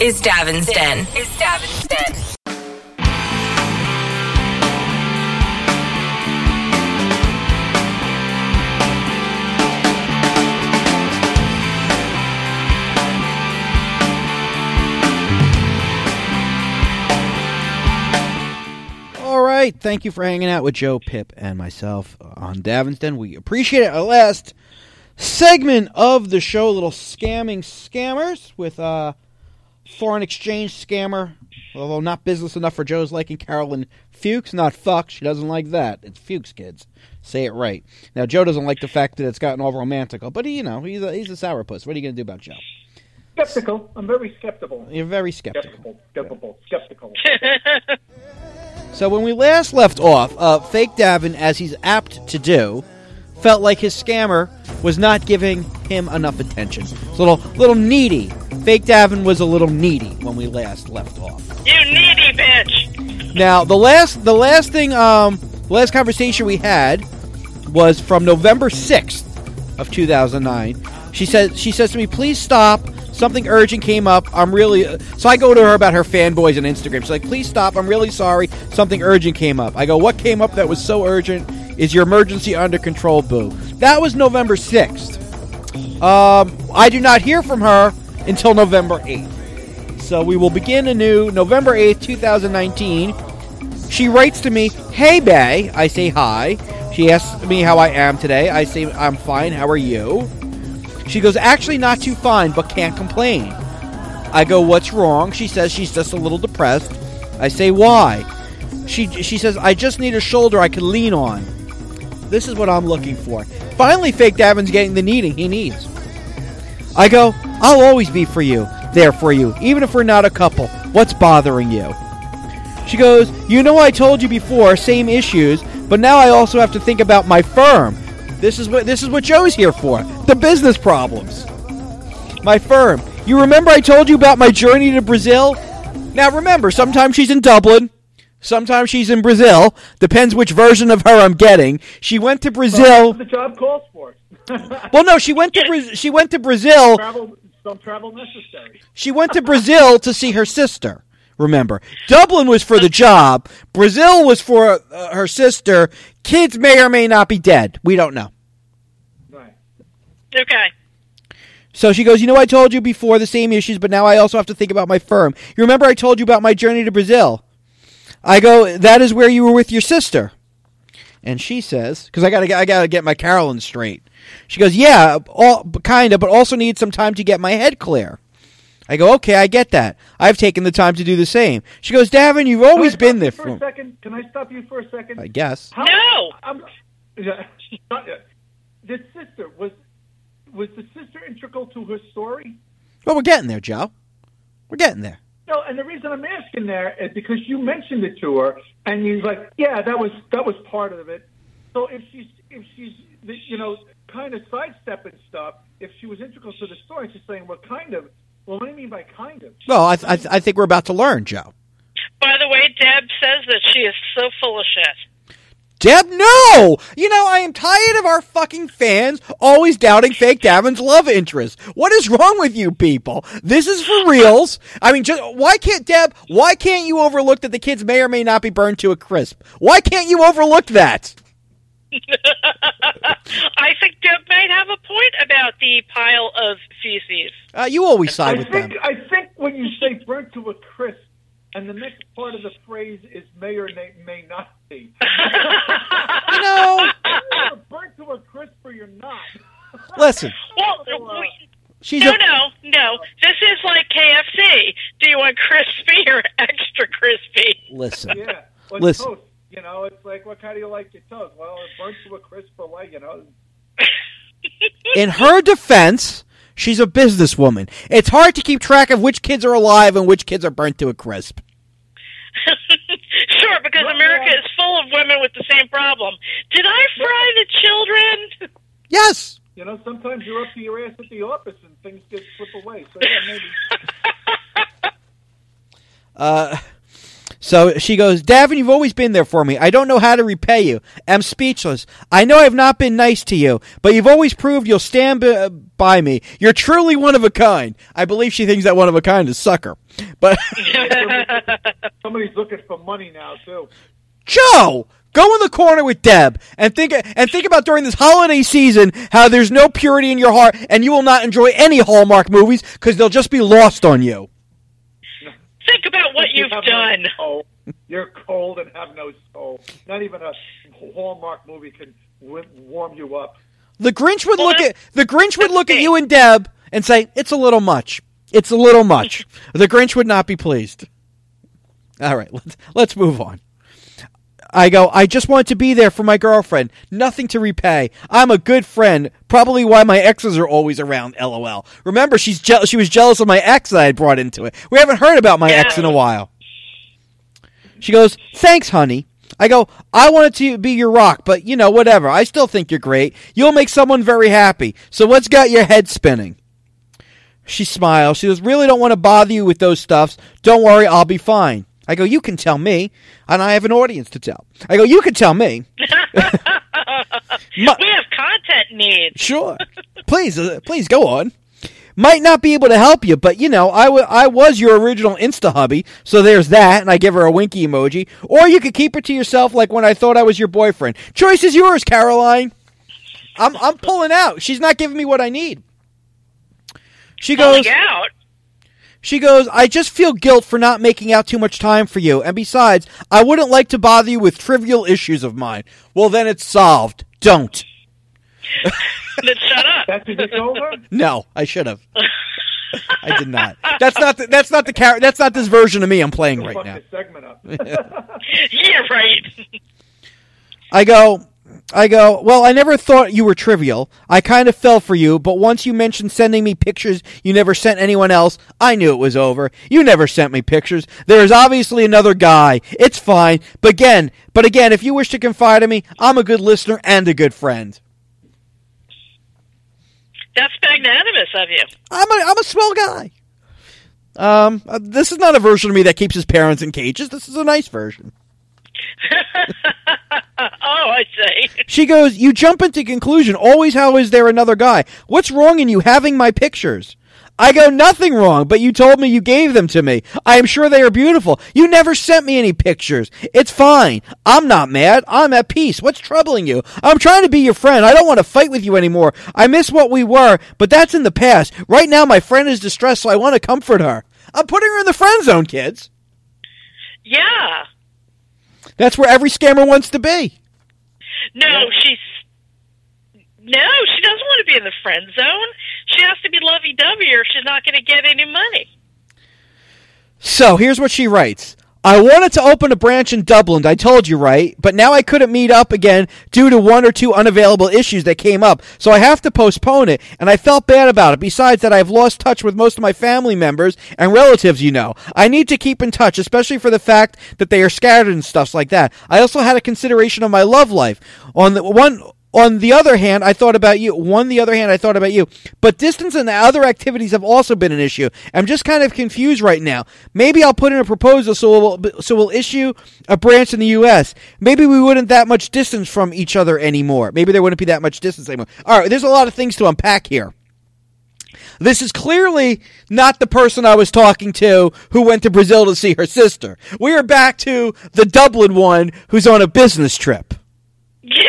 is Davin's Den. All right, thank you for hanging out with Joe, Pip, and myself on Davin's Den. We appreciate it. Our last segment of the show, a little scamming scammers with foreign exchange scammer, although not business enough for Joe's liking, Carolyn Fuchs, not fuck. She doesn't like that. It's Fuchs, kids. Say it right. Now, Joe doesn't like the fact that it's gotten all romantical, but he's a sourpuss. What are you going to do about Joe? Skeptical. I'm very skeptical. You're very skeptical. Skeptical. So when we last left off, Fake Davin, as he's apt to do, felt like his scammer was not giving him enough attention. It's a little needy. Fake Davin was a little needy when we last left off. You needy bitch! Now, the last conversation we had was from November 6th of 2009. She says to me, please stop. Something urgent came up. So I go to her about her fanboys on Instagram. She's like, please stop. I'm really sorry. Something urgent came up. I go, what came up that was so urgent? Is your emergency under control, boo? That was November 6th. I do not hear from her until November 8th. So we will begin anew November 8th, 2019. She writes to me, hey, bae. I say hi. She asks me how I am today. I say, I'm fine. How are you? She goes, actually not too fine, but can't complain. I go, what's wrong? She says she's just a little depressed. I say, why? She says, I just need a shoulder I can lean on. This is what I'm looking for. Finally, Fake Davin's getting the needing he needs. I go, I'll always be there for you, even if we're not a couple. What's bothering you? She goes, I told you before, same issues, but now I also have to think about my firm. This is what Joe's here for. The business problems. My firm. You remember I told you about my journey to Brazil? Now remember, sometimes she's in Dublin. Sometimes she's in Brazil. Depends which version of her I'm getting. She went to Brazil. The job calls for it. Well, no, she went to Brazil. Some travel necessary. She went to Brazil to see her sister. Remember, Dublin was for the job. Brazil was for her sister. Kids may or may not be dead. We don't know. Right. Okay. So she goes, I told you before the same issues, but now I also have to think about my firm. You remember I told you about my journey to Brazil? I go, that is where you were with your sister. And she says, because I gotta get my Carolyn straight. She goes, yeah, kind of, but also need some time to get my head clear. I go, okay, I get that. I've taken the time to do the same. She goes, Davin, you've always been there for a second. Can I stop you for a second? I guess. The sister was the sister integral to her story? Well, we're getting there, Joe. We're getting there. No, and the reason I'm asking there is because you mentioned it to her, and you're like, yeah, that was part of it. So if she's kind of sidestepping stuff, if she was integral to the story, she's saying, well, kind of. Well, what do you mean by kind of? Well, I think we're about to learn, Joe. By the way, Deb says that she is so full of shit. Deb, no! I am tired of our fucking fans always doubting Fake Davin's love interest. What is wrong with you people? This is for reals. I mean, why can't you overlook that the kids may or may not be burned to a crisp? Why can't you overlook that? I think Deb might have a point about the pile of feces. You always side with them. I think when you say burnt to a crisp, and the next part of the phrase is may or may not be. You're burnt to a crisp or you're not. Listen. Well, no. This is like KFC. Do you want crispy or extra crispy? Listen. Yeah. Well, listen. Toast. It's like, how do you like your toast? Well, it's burnt to a crisp or In her defense, she's a businesswoman. It's hard to keep track of which kids are alive and which kids are burnt to a crisp. Sure, because America is full of women with the same problem. Did I fry the children? Yes. Sometimes you're up to your ass at the office and things get slipped away. So yeah, maybe. So she goes, Davin, you've always been there for me. I don't know how to repay you. I'm speechless. I know I've not been nice to you, but you've always proved you'll stand by me. You're truly one of a kind. I believe she thinks that one of a kind is sucker. But somebody's looking for money now, too. Joe, go in the corner with Deb and think about during this holiday season how there's no purity in your heart and you will not enjoy any Hallmark movies because they'll just be lost on you. Think about what you've done. No, you're cold and have no soul. Not even a Hallmark movie can warm you up. The Grinch would look at you and Deb and say, "It's a little much. It's a little much." The Grinch would not be pleased. All right, let's move on. I go, I just want to be there for my girlfriend. Nothing to repay. I'm a good friend. Probably why my exes are always around, LOL. Remember, she was jealous of my ex that I had brought into it. We haven't heard about my ex in a while. She goes, thanks, honey. I go, I wanted to be your rock, but, whatever. I still think you're great. You'll make someone very happy. So what's got your head spinning? She smiles. She goes, really don't want to bother you with those stuffs. Don't worry, I'll be fine. I go, you can tell me, and I have an audience to tell. I go, you can tell me. We have content needs. Sure. Please go on. Might not be able to help you, but, I was your original Insta hubby, so there's that, and I give her a winky emoji. Or you could keep it to yourself like when I thought I was your boyfriend. Choice is yours, Caroline. I'm pulling out. She's not giving me what I need. She goes... out? She goes, I just feel guilt for not making out too much time for you. And besides, I wouldn't like to bother you with trivial issues of mine. Well, then it's solved. Don't. Then shut up. That's it, it's over? No, I should have. I did not. That's not this version of me I'm playing right now. This segment up. Yeah, right. I go, well, I never thought you were trivial. I kind of fell for you, but once you mentioned sending me pictures you never sent anyone else, I knew it was over. You never sent me pictures. There is obviously another guy. It's fine. But again, if you wish to confide in me, I'm a good listener and a good friend. That's magnanimous of you. I'm a swell guy. This is not a version of me that keeps his parents in cages. This is a nice version. Oh, I see. She goes, you jump into conclusion. Always, how is there another guy? What's wrong in you having my pictures? I go, nothing wrong, but you told me you gave them to me. I am sure they are beautiful. You never sent me any pictures. It's fine. I'm not mad. I'm at peace. What's troubling you? I'm trying to be your friend. I don't want to fight with you anymore. I miss what we were, but that's in the past. Right now, my friend is distressed, so I want to comfort her. I'm putting her in the friend zone, kids. Yeah. That's where every scammer wants to be. No, she doesn't want to be in the friend zone. She has to be lovey-dovey or she's not going to get any money. So, here's what she writes. I wanted to open a branch in Dublin, I told you, right? But now I couldn't meet up again due to one or two unavailable issues that came up, so I have to postpone it, and I felt bad about it. Besides that, I've lost touch with most of my family members and relatives, I need to keep in touch, especially for the fact that they are scattered and stuff like that. I also had a consideration of my love life. On the other hand, I thought about you. But distance and other activities have also been an issue. I'm just kind of confused right now. Maybe I'll put in a proposal so we'll issue a branch in the U.S. Maybe we wouldn't that much distance from each other anymore. Maybe there wouldn't be that much distance anymore. All right, there's a lot of things to unpack here. This is clearly not the person I was talking to who went to Brazil to see her sister. We are back to the Dublin one who's on a business trip. Yeah.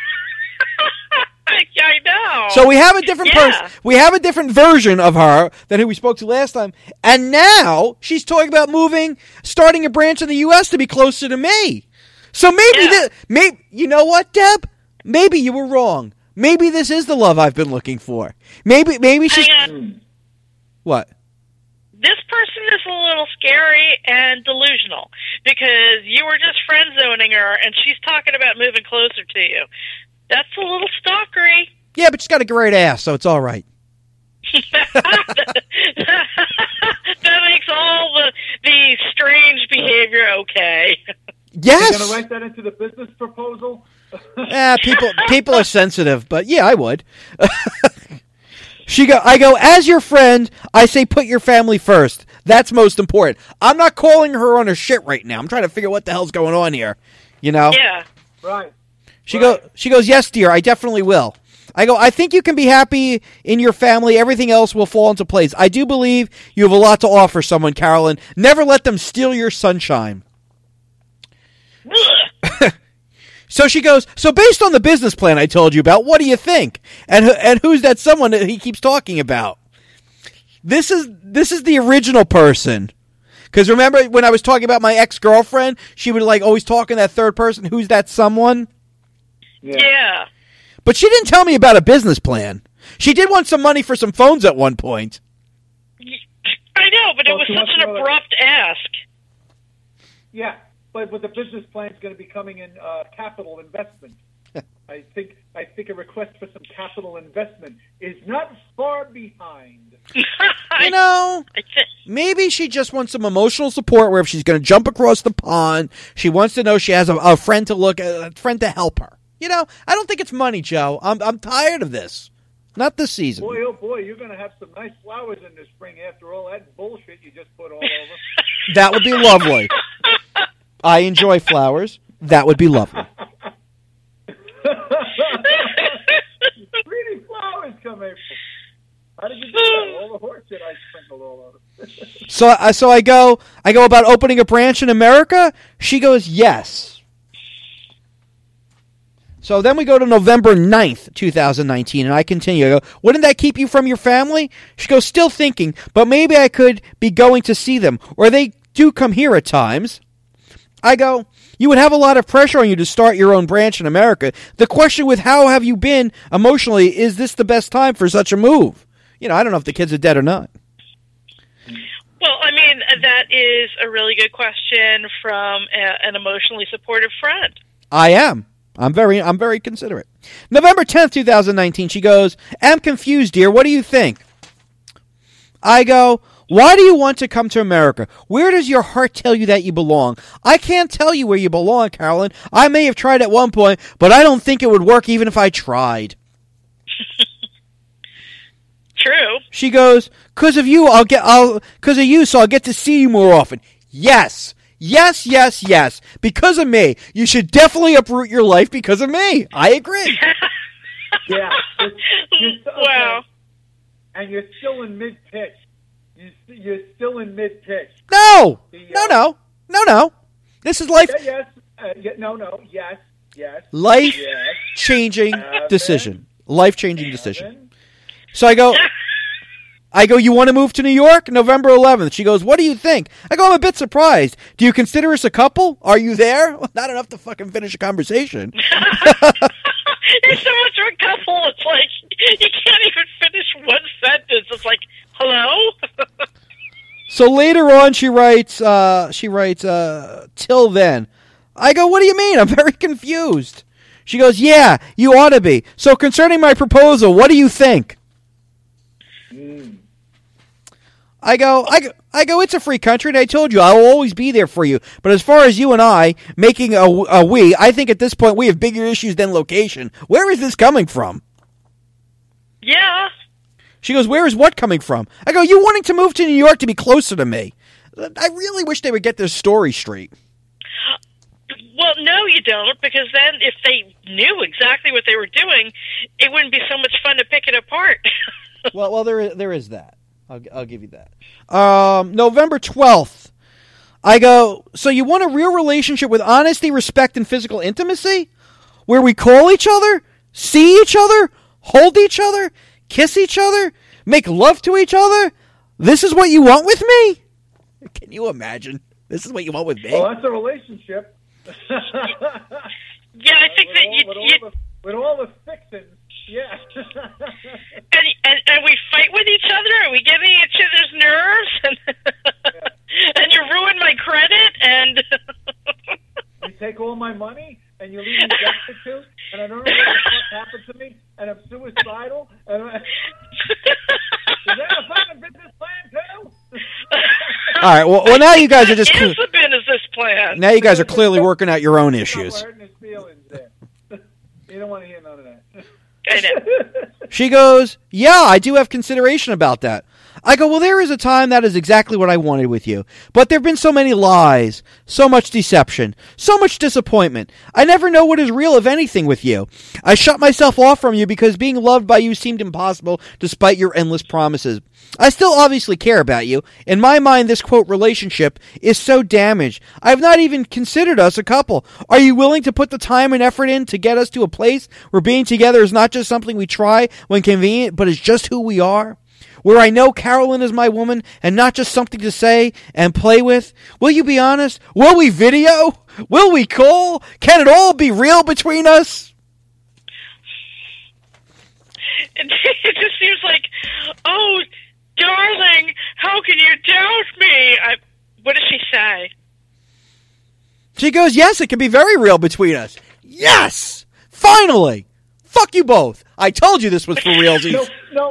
I know. So we have a different person. We have a different version of her than who we spoke to last time. And now she's talking about starting a branch in the U.S. to be closer to me. So maybe you know what, Deb? Maybe you were wrong. Maybe this is the love I've been looking for. Maybe she's... What? This person is a little scary and delusional because you were just friend zoning her and she's talking about moving closer to you. That's a little stalkery. Yeah, but she's got a great ass, so it's all right. That makes all the strange behavior okay. Yes. You're going to write that into the business proposal? People are sensitive, but yeah, I would. I go, as your friend, I say put your family first. That's most important. I'm not calling her on her shit right now. I'm trying to figure what the hell's going on here. You know? Yeah. Right. She goes, yes, dear, I definitely will. I go, I think you can be happy in your family. Everything else will fall into place. I do believe you have a lot to offer someone, Carolyn. Never let them steal your sunshine. So she goes, so based on the business plan I told you about, what do you think? And who's that someone that he keeps talking about? This is the original person. Because remember when I was talking about my ex-girlfriend, she would like always talk in that third person. Who's that someone? Yeah. But she didn't tell me about a business plan. She did want some money for some phones at one point. I know, but it was such an abrupt ask. Yeah, but the business plan is going to be coming in capital investment. I think a request for some capital investment is not far behind. You know, maybe she just wants some emotional support where if she's going to jump across the pond, she wants to know she has a friend to help her. You know, I don't think it's money, Joe. I'm tired of this. Not this season. Boy, oh boy, you're going to have some nice flowers in the spring after all that bullshit you just put all over. That would be lovely. I enjoy flowers. That would be lovely. Pretty flowers come April. How did you do that? All the horse shit I sprinkled all over. So I go about opening a branch in America? She goes, yes. So then we go to November 9th, 2019, and I continue. I go, wouldn't that keep you from your family? She goes, still thinking, but maybe I could be going to see them, or they do come here at times. I go, you would have a lot of pressure on you to start your own branch in America. The question with how have you been emotionally, is this the best time for such a move? You know, I don't know if the kids are dead or not. Well, I mean, that is a really good question from an emotionally supportive friend. I am. I'm very considerate. November 10th, 2019, she goes, I'm confused, dear. What do you think? I go, why do you want to come to America? Where does your heart tell you that you belong? I can't tell you where you belong, Carolyn. I may have tried at one point, but I don't think it would work even if I tried. True. She goes, because of you, so I'll get to see you more often. Yes. Yes, yes, yes. Because of me. You should definitely uproot your life because of me. I agree. Yeah. Wow. And you're still in mid-pitch. You're still in mid-pitch. No. No. This is life. Yes. No. Yes. Life-changing decision. Life-changing decision. So I go, you want to move to New York? November 11th. She goes, what do you think? I go, I'm a bit surprised. Do you consider us a couple? Are you there? Well, not enough to fucking finish a conversation. You're so much of a couple, it's like, you can't even finish one sentence. It's like, hello? So later on, she writes, till then. I go, what do you mean? I'm very confused. She goes, yeah, you ought to be. So concerning my proposal, what do you think? I go, it's a free country, and I told you I will always be there for you. But as far as you and I making a we, I think at this point we have bigger issues than location. Where is this coming from? Yeah. She goes, where is what coming from? I go, you wanting to move to New York to be closer to me. I really wish they would get their story straight. Well, no, you don't, because then if they knew exactly what they were doing, it wouldn't be so much fun to pick it apart. well, there is that. I'll give you that. November 12th. I go, so you want a real relationship with honesty, respect, and physical intimacy? Where we call each other, see each other, hold each other, kiss each other, make love to each other? This is what you want with me? Can you imagine? This is what you want with me? Well, that's a relationship. Yeah, I think with all the fixings, yeah. and we fight with each other, and we get in each other's nerves, and you ruin my credit, and you take all my money, and you leave me destitute, and I don't know what the fuck happened to me, and I'm suicidal. Is that a fucking business plan too? All right. Well, now you guys are just. It is a business plan. Now you guys are clearly working out your own issues. Hurting his feelings there. You don't want to hear none of that. I know. She goes, yeah, I do have consideration about that. I go, well, there is a time that is exactly what I wanted with you. But there have been so many lies, so much deception, so much disappointment. I never know what is real, if anything, with you. I shut myself off from you because being loved by you seemed impossible despite your endless promises. I still obviously care about you. In my mind, this, quote, relationship is so damaged. I have not even considered us a couple. Are you willing to put the time and effort in to get us to a place where being together is not just something we try when convenient, but is just who we are? Where I know Carolyn is my woman and not just something to say and play with? Will you be honest? Will we video? Will we call? Can it all be real between us? It just seems like, oh, darling, how can you doubt me? What does she say? She goes, yes, it can be very real between us. Yes! Finally! Fuck you both. I told you this was for realsies. No.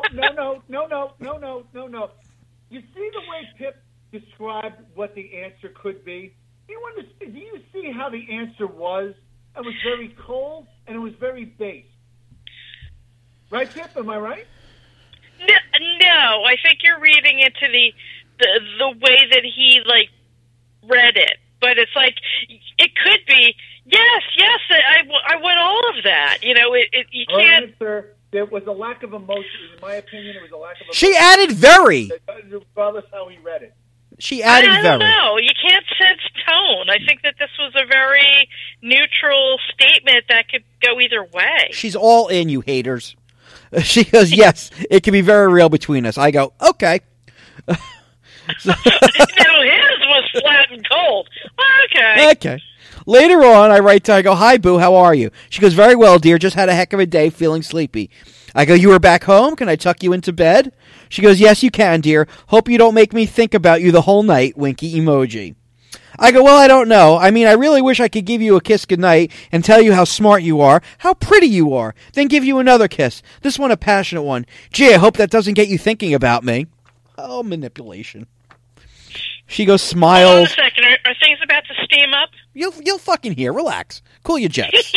You see the way Pip described what the answer could be? Do you see how the answer was? It was very cold and it was very base. Right, Pip? Am I right? No, I think you're reading into the way that he read it. But it's like it could be yes. I want all of that. You know, you can't. Sir, there was a lack of emotion. In my opinion, it was a lack of emotion. She added very. Regardless how he read it. She added very. I don't know. You can't sense tone. I think that this was a very neutral statement that could go either way. She's all in, you haters. She goes, yes, it can be very real between us. I go, okay. No, his was flat and cold. Okay. Okay. Later on, I write to her, I go, hi, Boo, how are you? She goes, very well, dear, just had a heck of a day, feeling sleepy. I go, you were back home? Can I tuck you into bed? She goes, yes, you can, dear. Hope you don't make me think about you the whole night, winky emoji. I go, well, I don't know. I mean, I really wish I could give you a kiss goodnight and tell you how smart you are, how pretty you are, then give you another kiss. This one a passionate one. Gee, I hope that doesn't get you thinking about me. Oh, manipulation. She goes, smiles. Hold on a second. Are things about to steam up? You'll fucking hear. Relax. Cool your jets.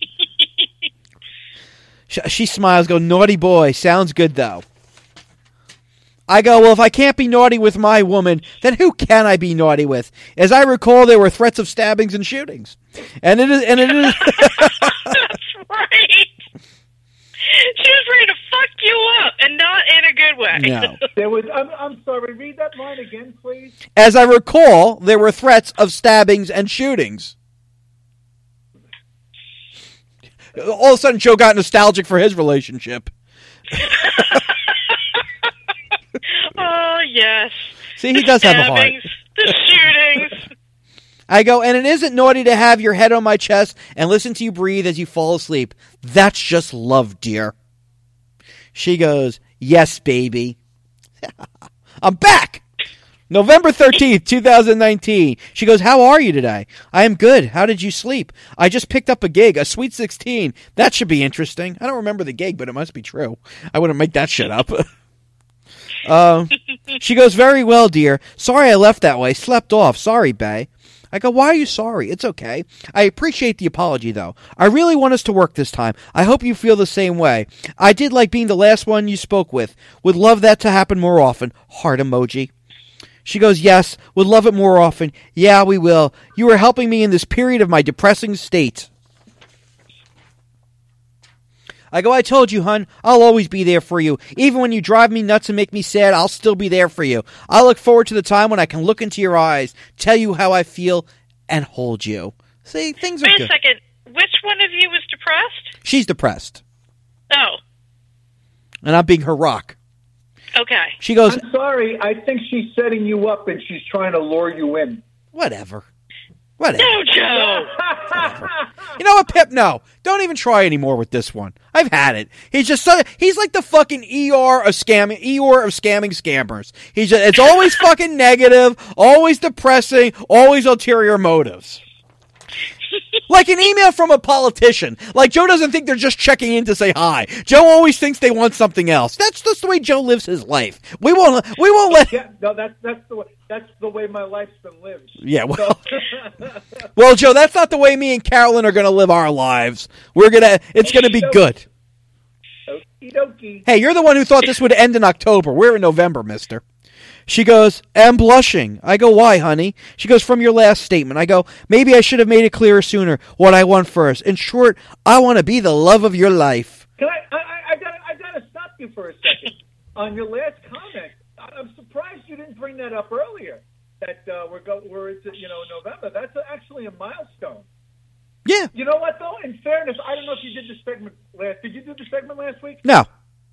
She smiles, go, naughty boy. Sounds good, though. I go, well, if I can't be naughty with my woman, then who can I be naughty with? As I recall, there were threats of stabbings and shootings. And it is... That's right. She was ready to fuck you up, and not in a good way. No. There was. I'm sorry. Read that line again, please. As I recall, there were threats of stabbings and shootings. All of a sudden, Joe got nostalgic for his relationship. Oh, yes. See, he does have a heart. The shootings. I go, and it isn't naughty to have your head on my chest and listen to you breathe as you fall asleep. That's just love, dear. She goes, yes, baby. I'm back. November 13th, 2019. She goes, how are you today? I am good. How did you sleep? I just picked up a gig, a Sweet 16. That should be interesting. I don't remember the gig, but it must be true. I wouldn't make that shit up. She goes, very well, dear. Sorry I left that way. Slept off. Sorry, bae. I go, why are you sorry? It's okay. I appreciate the apology, though. I really want us to work this time. I hope you feel the same way. I did like being the last one you spoke with. Would love that to happen more often. Heart emoji. She goes, yes, would love it more often. Yeah, we will. You are helping me in this period of my depressing state. I go, I told you, hun, I'll always be there for you. Even when you drive me nuts and make me sad, I'll still be there for you. I look forward to the time when I can look into your eyes, tell you how I feel, and hold you. See, things are good. Wait a second. Which one of you was depressed? She's depressed. Oh. And I'm being her rock. Okay. She goes, I'm sorry. I think she's setting you up and she's trying to lure you in. Whatever. No, Joe. You know what, Pip? No. Don't even try anymore with this one. I've had it. He's just he's like the fucking Eeyore of scamming scammers. It's always fucking negative, always depressing, always ulterior motives. Like an email from a politician. Like Joe doesn't think they're just checking in to say hi. Joe always thinks they want something else. That's just the way Joe lives his life. We won't let. Yeah, no, that's the way my life's been lived. Yeah, well, well, Joe, that's not the way me and Carolyn are going to live our lives. It's going to be good. Okie dokie. Hey, you're the one who thought this would end in October. We're in November, mister. She goes, am blushing. I go, why, honey? She goes, from your last statement. I go, maybe I should have made it clearer sooner what I want first. In short, I want to be the love of your life. Can I gotta stop you for a second. On your last comment, I'm surprised you didn't bring that up earlier. That we're into November. That's actually a milestone. Yeah. You know what though? In fairness, I don't know if you did the segment last. Did you do the segment last week? No.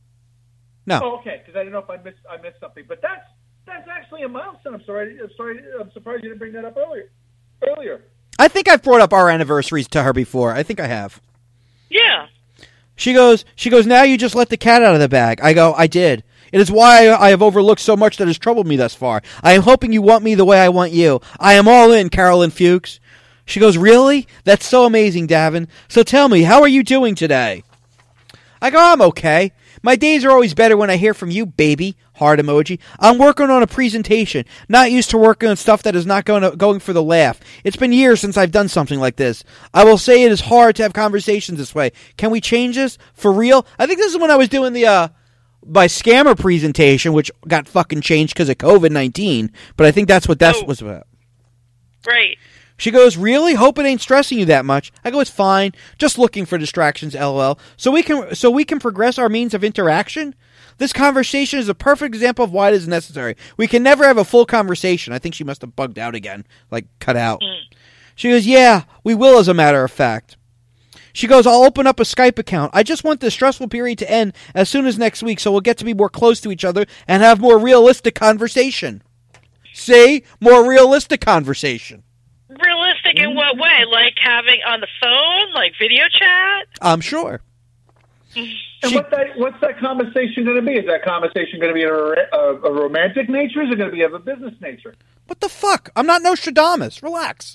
Oh, okay. Because I don't know if I missed something. But that's actually a milestone. I'm surprised you didn't bring that up earlier. I think I've brought up our anniversaries to her before. I think I have. Yeah. She goes, now you just let the cat out of the bag. I go, I did. It is why I have overlooked so much that has troubled me thus far. I am hoping you want me the way I want you. I am all in, Carolyn Fuchs. She goes, really? That's so amazing, Davin. So tell me, how are you doing today? I go, I'm okay. My days are always better when I hear from you, baby. Heart emoji. I'm working on a presentation. Not used to working on stuff that is not going for the laugh. It's been years since I've done something like this. I will say it is hard to have conversations this way. Can we change this? For real? I think this is when I was doing my scammer presentation, which got fucking changed because of COVID-19. But I think that's what that was about. Right. She goes, really? Hope it ain't stressing you that much. I go, it's fine. Just looking for distractions, LOL. So we can progress our means of interaction? This conversation is a perfect example of why it is necessary. We can never have a full conversation. I think she must have bugged out again, like cut out. She goes, yeah, we will as a matter of fact. She goes, I'll open up a Skype account. I just want this stressful period to end as soon as next week so we'll get to be more close to each other and have more realistic conversation. See? More realistic conversation. Realistic in what way? Like having on the phone? Like video chat? I'm sure. And what's that conversation going to be? Is that conversation going to be a romantic nature? Is it going to be of a business nature? What the fuck? I'm not Nostradamus. Relax.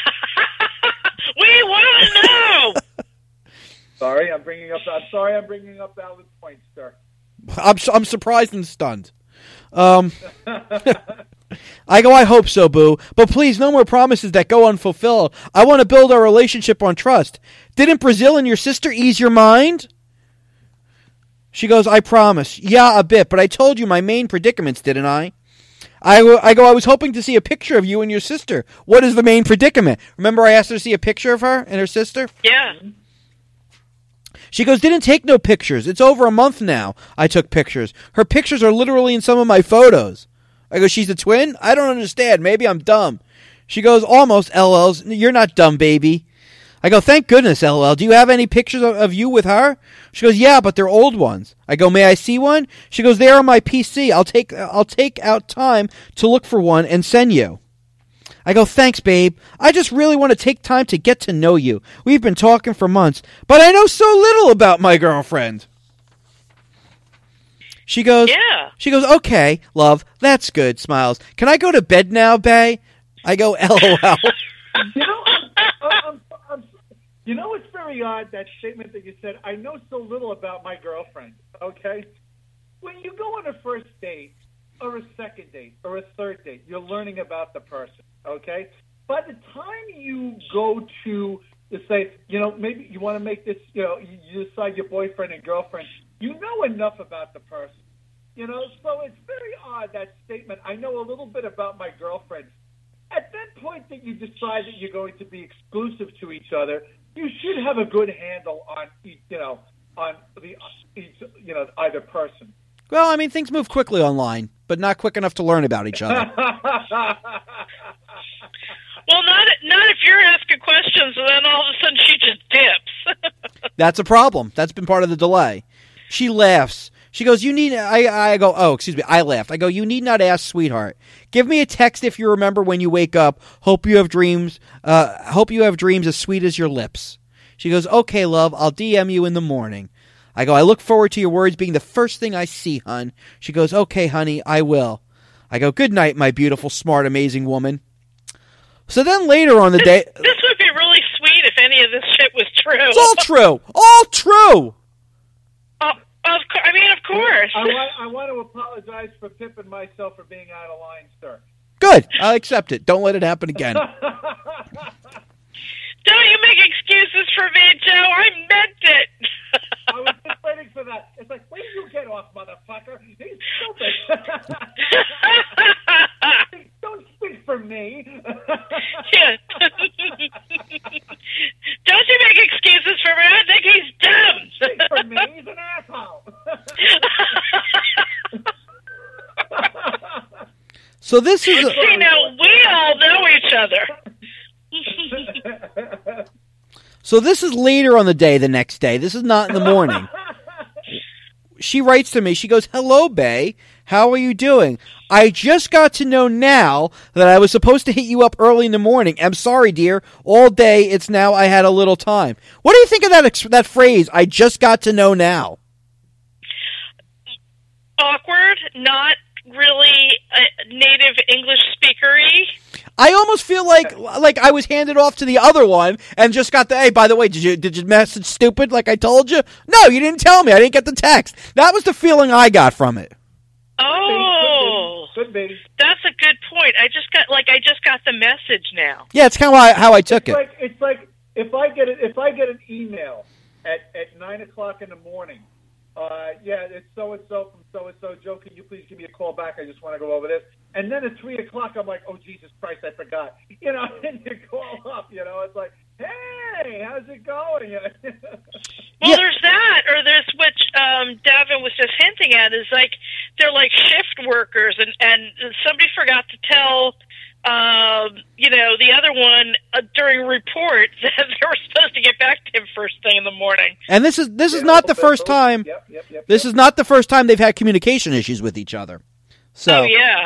We want to know. I'm sorry I'm bringing up valid points, sir. I'm surprised and stunned. I go, I hope so, boo. But please, no more promises that go unfulfilled. I want to build our relationship on trust. Didn't Brazil and your sister ease your mind? She goes, I promise. Yeah, a bit, but I told you my main predicaments, didn't I? I was hoping to see a picture of you and your sister. What is the main predicament? Remember I asked her to see a picture of her and her sister? Yeah. She goes, didn't take no pictures. It's over a month now I took pictures. Her pictures are literally in some of my photos. I go, she's a twin? I don't understand. Maybe I'm dumb. She goes, almost, LLs. You're not dumb, baby. I go, thank goodness, LOL. Do you have any pictures of you with her? She goes, yeah, but they're old ones. I go, may I see one? She goes, they're on my PC. I'll take out time to look for one and send you. I go, thanks, babe. I just really want to take time to get to know you. We've been talking for months, but I know so little about my girlfriend. She goes, Yeah. She goes, okay, love, that's good, smiles. Can I go to bed now, bae? I go, LOL. You know what's very odd, that statement that you said, I know so little about my girlfriend, okay? When you go on a first date, or a second date, or a third date, you're learning about the person, okay? By the time you go to say, maybe you want to make this, you decide your boyfriend and girlfriend, you know enough about the person. So it's very odd, that statement, I know a little bit about my girlfriend. At that point that you decide that you're going to be exclusive to each other, you should have a good handle on, either person. Well, I mean, things move quickly online, but not quick enough to learn about each other. Well, not if you're asking questions and then all of a sudden she just dips. That's a problem. That's been part of the delay. She laughs. She goes, you need, I go, oh, excuse me, I laughed. I go, you need not ask, sweetheart. Give me a text if you remember when you wake up. Hope you have dreams as sweet as your lips. She goes, okay, love, I'll DM you in the morning. I go, I look forward to your words being the first thing I see, hun. She goes, okay, honey, I will. I go, good night, my beautiful, smart, amazing woman. So then later on the day... This would be really sweet if any of this shit was true. It's all true. All true. Of course. I want to apologize for Pip and myself for being out of line, sir. Good. I'll accept it. Don't let it happen again. Don't you make excuses for me, Joe. I meant it. waiting for that. It's like, where do you get off, motherfucker? He's stupid. Don't speak for me. Yeah. Don't you make excuses for me. I think he's dumb. Speak for me. He's an asshole. So this is. See, now we all know each other. So this is later on the day, the next day. This is not in the morning. She writes to me. She goes, "Hello, Bay. How are you doing? I just got to know now that I was supposed to hit you up early in the morning. I'm sorry, dear. All day, it's now I had a little time." What do you think of that phrase, "I just got to know now"? Awkward, not really a native English speakery. I almost feel like I was handed off to the other one and just got the, "Hey, by the way, did you message stupid like I told you?" No, you didn't tell me. I didn't get the text. That was the feeling I got from it. Oh, could be. That's a good point. I just got the message now. Yeah, it's kind of how I took it. It's like if I get an email at 9:00 in the morning. Yeah, it's so and so from so and so. Joe, can you please give me a call back? I just want to go over this. And then at 3:00, I'm like, oh Jesus Christ, I forgot. You know, and you call up. You know, it's like, hey, how's it going? Well, there's that, or there's what Davin was just hinting at is like they're like shift workers, and somebody forgot to tell the other one during report that they were supposed to get back to him first thing in the morning. And this is not the first time. Yep. This is not the first time they've had communication issues with each other. So, oh yeah.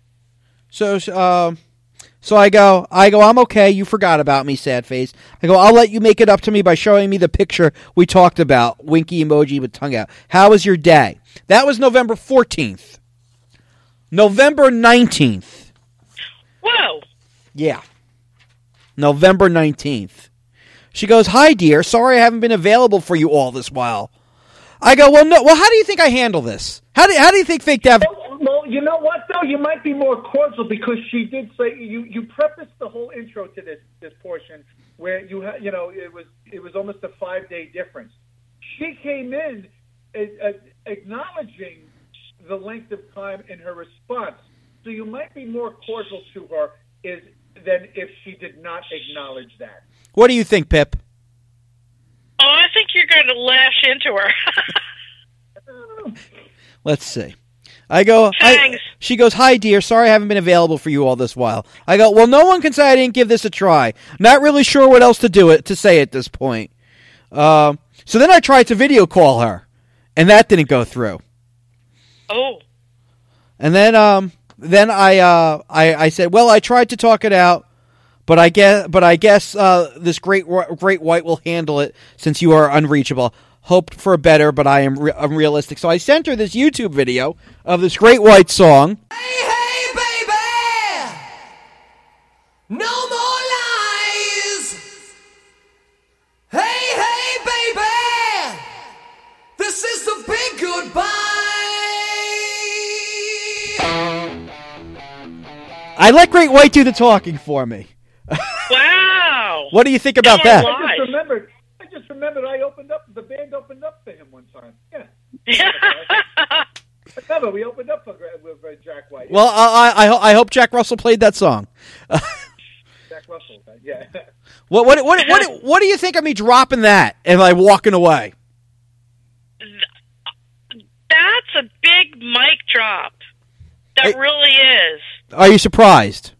So I go, I'm okay. You forgot about me, sad face. I go, I'll let you make it up to me by showing me the picture we talked about. Winky emoji with tongue out. How was your day? That was November 14th. November 19th. Whoa. Yeah. November 19th. She goes, "Hi, dear. Sorry I haven't been available for you all this while." I go, Well, how do you think I handle this? How do you think Fake Dav... Well, you know what, though? You might be more cordial because she did say, you prefaced the whole intro to this portion where it was almost a 5-day difference. She came in acknowledging the length of time in her response. So you might be more cordial to her than if she did not acknowledge that. What do you think, Pip? Oh, I think you're going to lash into her. Let's see. I go, she goes, "Hi, dear. Sorry I haven't been available for you all this while." I go, "Well, no one can say I didn't give this a try. Not really sure what else to say at this point." So then I tried to video call her, and that didn't go through. Oh. And then I said, "Well, I tried to talk it out, but I guess this great white will handle it since you are unreachable. Hoped for a better, but I'm realistic." So I sent her this YouTube video of this great white song. Hey, hey, baby! No more lies! Hey, hey, baby! This is the big goodbye! I let Great White do the talking for me. Wow! What do you think about that? I just remembered the band opened up for him one time. Yeah. Remember, we opened up with Jack White. Well, I hope Jack Russell played that song. Jack Russell, yeah. What do you think of me dropping that and like walking away? That's a big mic drop. That really is. Are you surprised?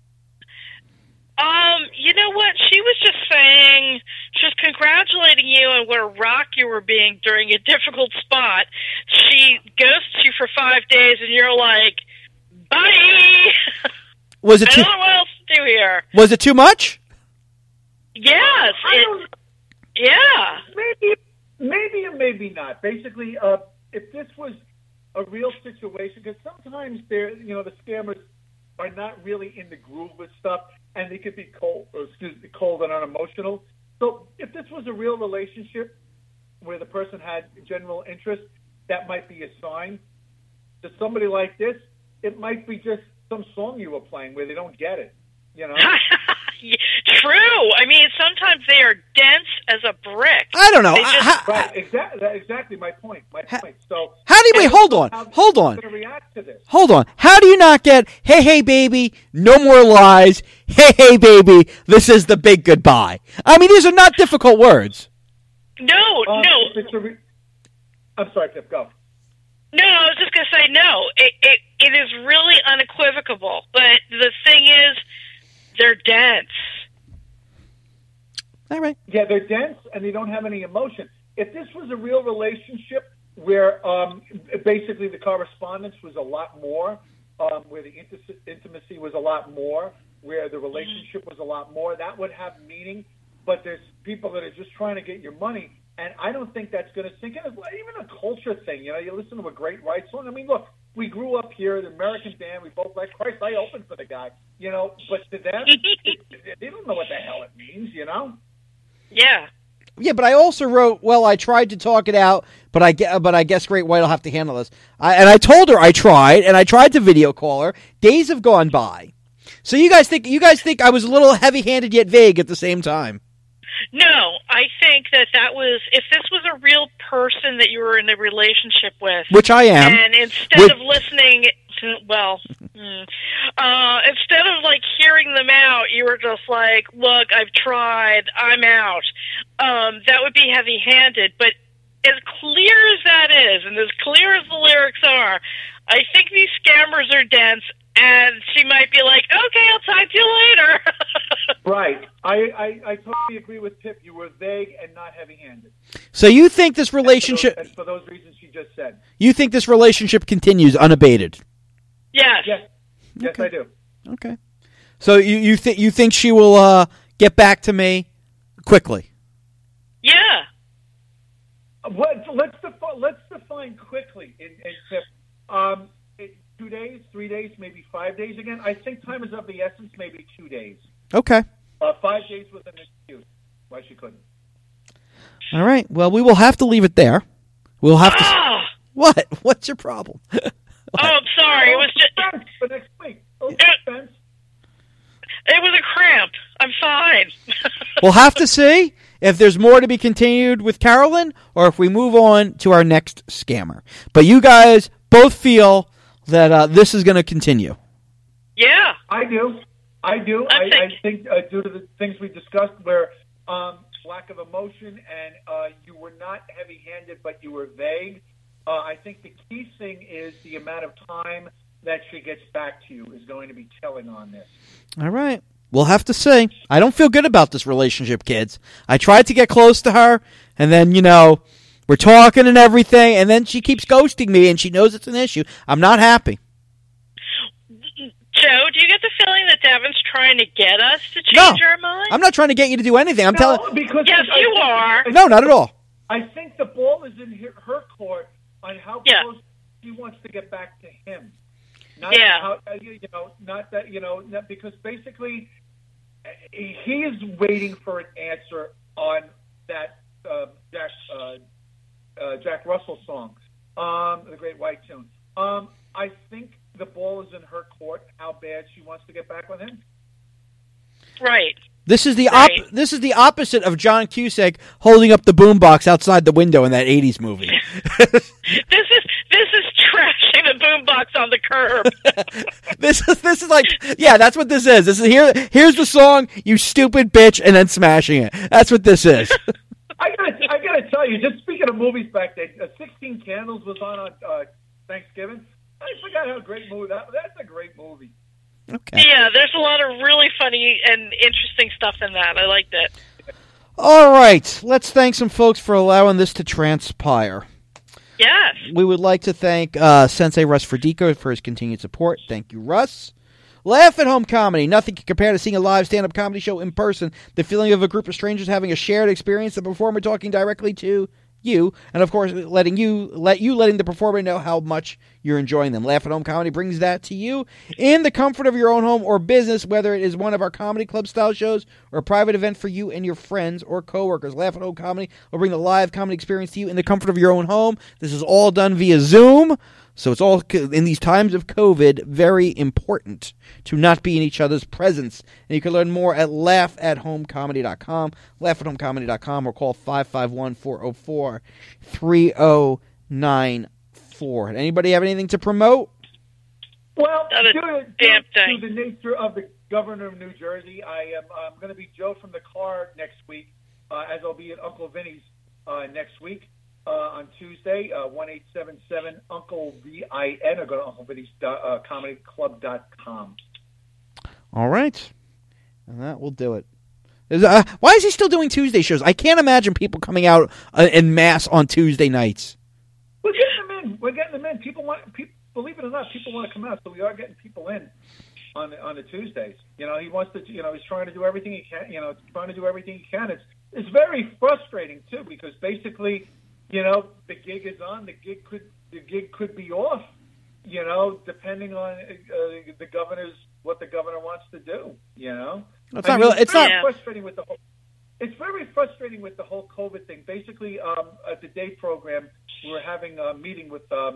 You know what? She was just saying, she was congratulating you on what a rock you were being during a difficult spot. She ghosts you for 5 days, and you're like, bye! Was it I don't know what else to do here. Was it too much? Yes. Yeah. Maybe or maybe not. Basically, if this was a real situation, because sometimes the scammers are not really in the groove with stuff, and they could be cold and unemotional. So if this was a real relationship where the person had general interest, that might be a sign. To somebody like this, it might be just some song you were playing where they don't get it, you know? true. I mean, sometimes they are dense as a brick. I don't know. They just- Right, exactly my point. So How do you wait? Hold on. how Hold people on. are going to react to this? Hold on. How do you not get, hey, baby, no more lies. Hey, baby, this is the big goodbye. I mean, these are not difficult words. No. If it's I'm sorry, Pip, go. No, I was just going to say no. It is really unequivocal. But the thing is, they're dense. All right. Yeah, they're dense and they don't have any emotion. If this was a real relationship where basically the correspondence was a lot more, where the intimacy was a lot more, where the relationship was a lot more, that would have meaning. But there's people that are just trying to get your money, and I don't think that's going to sink in. It's even a culture thing. You know, you listen to a great White song. I mean, look, we grew up here, the American band. We both like Christ. I opened for the guy, you know. But to them, they don't know what the hell it means, you know. Yeah. Yeah, but I also wrote, well, I tried to talk it out, but I guess Great White will have to handle this. And I told her I tried, and I tried to video call her. Days have gone by. So you guys think I was a little heavy-handed yet vague at the same time? No, I think that was, if this was a real person that you were in a relationship with. Which I am. And instead of listening to, instead of like hearing them out, you were just like, look, I've tried, I'm out. That would be heavy-handed. But as clear as that is, and as clear as the lyrics are, I think these scammers are dense, and she might be like, okay, I'll talk to you later. Right. I totally agree with Pip. You were vague and not heavy-handed. So you think this relationship... And for those reasons she just said. You think this relationship continues unabated? Yes. Yes, Okay. I do. Okay. So you think she will get back to me quickly? Yeah. Let's define quickly. In Pip, 2 days, 3 days, maybe 5 days again. I think time is of the essence. Maybe 2 days. Okay. 5 days was an excuse why she couldn't. All right. Well, we will have to leave it there. We'll have to. Ah! What? What's your problem? Oh, I'm sorry. It was just. For next week. It was a cramp. I'm fine. We'll have to see if there's more to be continued with Carolyn or if we move on to our next scammer. But you guys both feel that this is going to continue. Yeah. I do. I think due to the things we discussed where lack of emotion and you were not heavy-handed but you were vague, I think the key thing is the amount of time that she gets back to you is going to be telling on this. All right. We'll have to see. I don't feel good about this relationship, kids. I tried to get close to her, and then, we're talking and everything, and then she keeps ghosting me, and she knows it's an issue. I'm not happy. Joe, do you get the feeling that Devin's trying to get us to change our mind? I'm not trying to get you to do anything. I'm telling. Because Yes, you are. No, not at all. I think the ball is in her court on how close she wants to get back to him. Not how, not because basically he is waiting for an answer on that Jack Russell song, the Great White tune. I think the ball is in her court. How bad she wants to get back with him. Right. This is the opposite of John Cusack holding up the boombox outside the window in that '80s movie. This is trashing the boombox on the curb. This is like, yeah, that's what this is. This is here's the song, you stupid bitch, and then smashing it. That's what this is. I gotta tell you, just speaking of movies back then, 16 Candles was on Thanksgiving. I forgot how great movie that's a great movie. Okay. Yeah, there's a lot of really funny and interesting stuff in that. I liked it. All right, let's thank some folks for allowing this to transpire. Yes. We would like to thank Sensei Russ Ferdico for his continued support. Thank you, Russ. Laugh at Home Comedy. Nothing can compare to seeing a live stand-up comedy show in person. The feeling of a group of strangers having a shared experience, the performer talking directly to you, and of course letting the performer know how much you're enjoying them. Laugh at Home Comedy brings that to you in the comfort of your own home or business, whether it is one of our comedy club style shows or a private event for you and your friends or coworkers. Laugh at Home Comedy will bring the live comedy experience to you in the comfort of your own home. This is all done via Zoom. So it's all, in these times of COVID, very important to not be in each other's presence. And you can learn more at laughathomecomedy.com, laughathomecomedy.com, or call 551-404-3094. Anybody have anything to promote? Well, Not a damn thing. due to the nature of the governor of New Jersey, I'm going to be Joe from the car next week, as I'll be at Uncle Vinny's next week. On Tuesday, 1877 Uncle VIN, or go to UncleVinny's comedyclub.com. All right. And that will do it. Why is he still doing Tuesday shows? I can't imagine people coming out en masse on Tuesday nights. We're getting them in. People believe it or not, people want to come out, so we are getting people in on the Tuesdays. He wants to. He's trying to do everything he can. It's very frustrating too, because basically, the gig is on. The gig could be off. Depending on what the governor wants to do. It's not really. It's not frustrating with the whole. It's very frustrating with the whole COVID thing. Basically, at the day program, we were having a meeting with the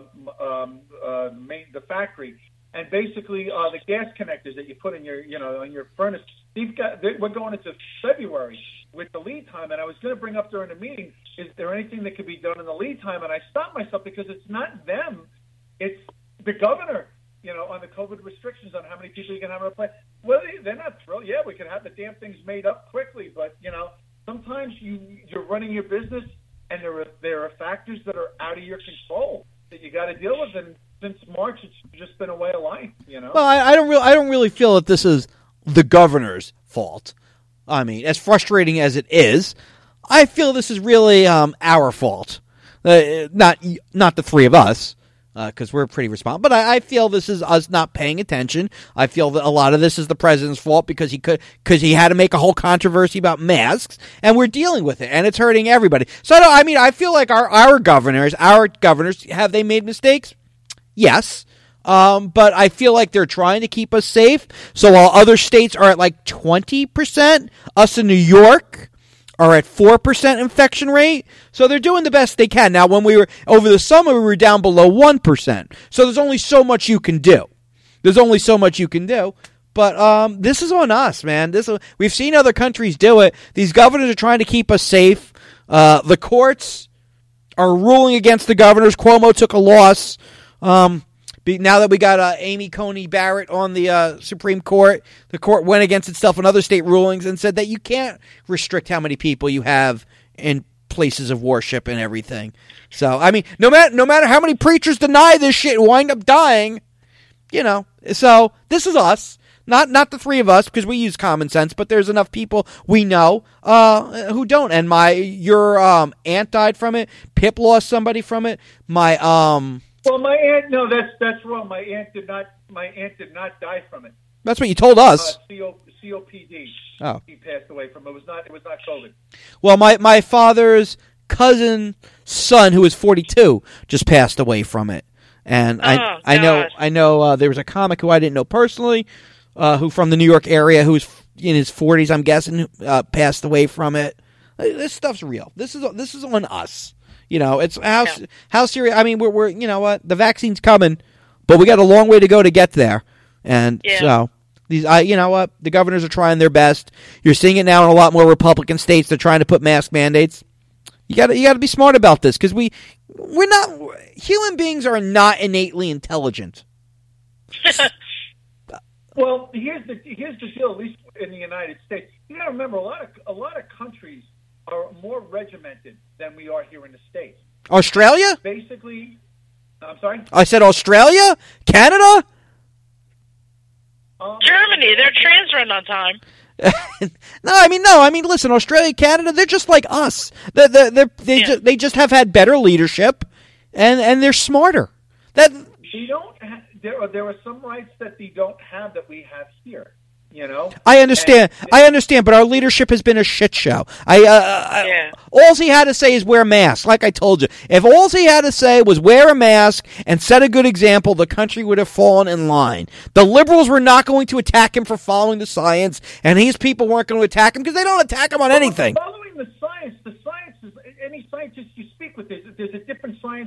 factory, and basically the gas connectors that you put in your on your furnace. We're going into February with the lead time, and I was going to bring up during the meeting, is there anything that could be done in the lead time? And I stopped myself because it's not them, it's the governor. On the COVID restrictions on how many people you can have in a plant. Well, they're not thrilled. Yeah, we can have the damn things made up quickly, but sometimes you're running your business, and there are factors that are out of your control that you got to deal with. And since March, it's just been a way of life. Well, I don't really feel that this is the governor's fault. I mean, as frustrating as it is, I feel this is really our fault. Not the three of us. Because we're pretty responsible. But I feel this is us not paying attention. I feel that a lot of this is the president's fault because he had to make a whole controversy about masks, and we're dealing with it, and it's hurting everybody. So I feel like our governors, have they made mistakes? Yes. But I feel like they're trying to keep us safe. So while other states are at like 20%, us in New York are at 4% infection rate, so they're doing the best they can. Now, when we were over the summer, we were down below 1%, so there's only so much you can do. But this is on us, man. We've seen other countries do it. These governors are trying to keep us safe. The courts are ruling against the governors. Cuomo took a loss. Now that we got Amy Coney Barrett on the Supreme Court, the court went against itself in other state rulings and said that you can't restrict how many people you have in places of worship and everything. So, I mean, no matter how many preachers deny this shit and wind up dying, So, this is us. Not the three of us, because we use common sense, but there's enough people we know who don't. And your aunt died from it. Pip lost somebody from it. Well, my aunt, no, that's wrong. My aunt did not die from it. That's what you told us. COPD. Oh, he passed away from it. It was not COVID. Well, my father's cousin's son, who was 42, just passed away from it. And I know there was a comic who I didn't know personally, who from the New York area, who's in his 40s, I'm guessing, passed away from it. This stuff's real. This is on us. It's how serious. I mean, we're the vaccine's coming, but we got a long way to go to get there. And so these, the governors are trying their best. You're seeing it now in a lot more Republican states. They're trying to put mask mandates. You got to be smart about this, because we're not, human beings are not innately intelligent. Well, here's the deal. At least in the United States, you got to remember a lot of countries are more regimented than we are here in the States. Australia? Basically, I'm sorry? I said Australia? Canada? Germany, their trains run on time. No, I mean, listen, Australia, Canada, they're just like us. They just have had better leadership, and they're smarter. They don't. There are some rights that they don't have that we have here. I understand, but our leadership has been a shit show. All he had to say is wear masks. Like I told you, if all he had to say was wear a mask and set a good example, the country would have fallen in line. The liberals were not going to attack him for following the science, and these people weren't going to attack him because they don't attack him on anything. Following the science is any scientist you speak with. There's a different science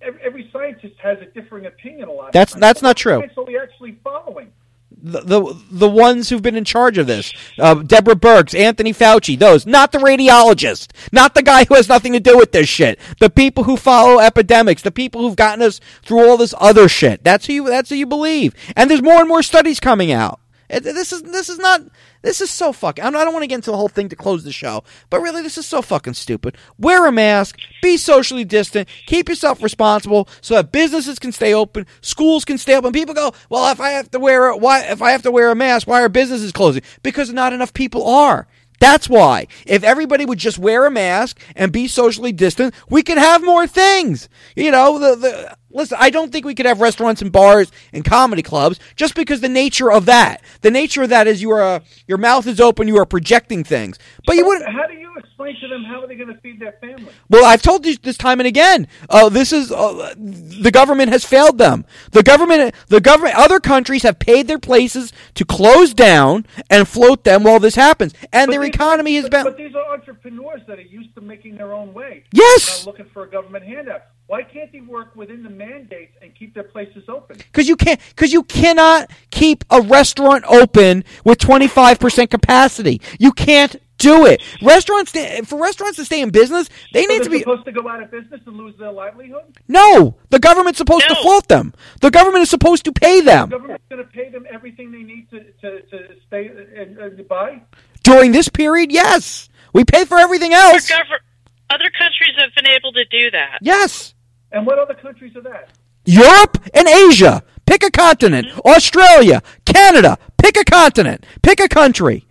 every scientist has a differing opinion a lot of That's times. not true. So we actually following. The ones who've been in charge of this, Deborah Birx, Anthony Fauci, those, not the radiologist, not the guy who has nothing to do with this shit. The people who follow epidemics, the people who've gotten us through all this other shit. That's who you believe. And there's more and more studies coming out. This is so fucking. I don't want to get into the whole thing to close the show, but really, this is so fucking stupid. Wear a mask, be socially distant, keep yourself responsible, so that businesses can stay open, schools can stay open. People go, well, if I have to wear a mask, why are businesses closing? Because not enough people are. That's why. If everybody would just wear a mask and be socially distant, we could have more things. You know, listen, I don't think we could have restaurants and bars and comedy clubs just because the nature of that is your mouth is open, you are projecting things. But you wouldn't. How do you explain to them how are they going to feed their family? Well, I've told you this time and again. The government has failed them. The government. Other countries have paid their places to close down and float them while this happens, and their economy has been. But these are entrepreneurs that are used to making their own way. Yes. Not looking for a government handout. Why can't they work within the mandates and keep their places open? Because you cannot keep a restaurant open with 25% capacity. You can't do it. For restaurants to stay in business, they need to be supposed to go out of business and lose their livelihood? No, the government's supposed to float them. The government is supposed to pay them. The government's going to pay them everything they need to stay and buy? During this period, yes. We pay for everything else. Other countries have been able to do that. Yes. And what other countries are that? Europe and Asia. Pick a continent. Mm-hmm. Australia, Canada. Pick a continent. Pick a country.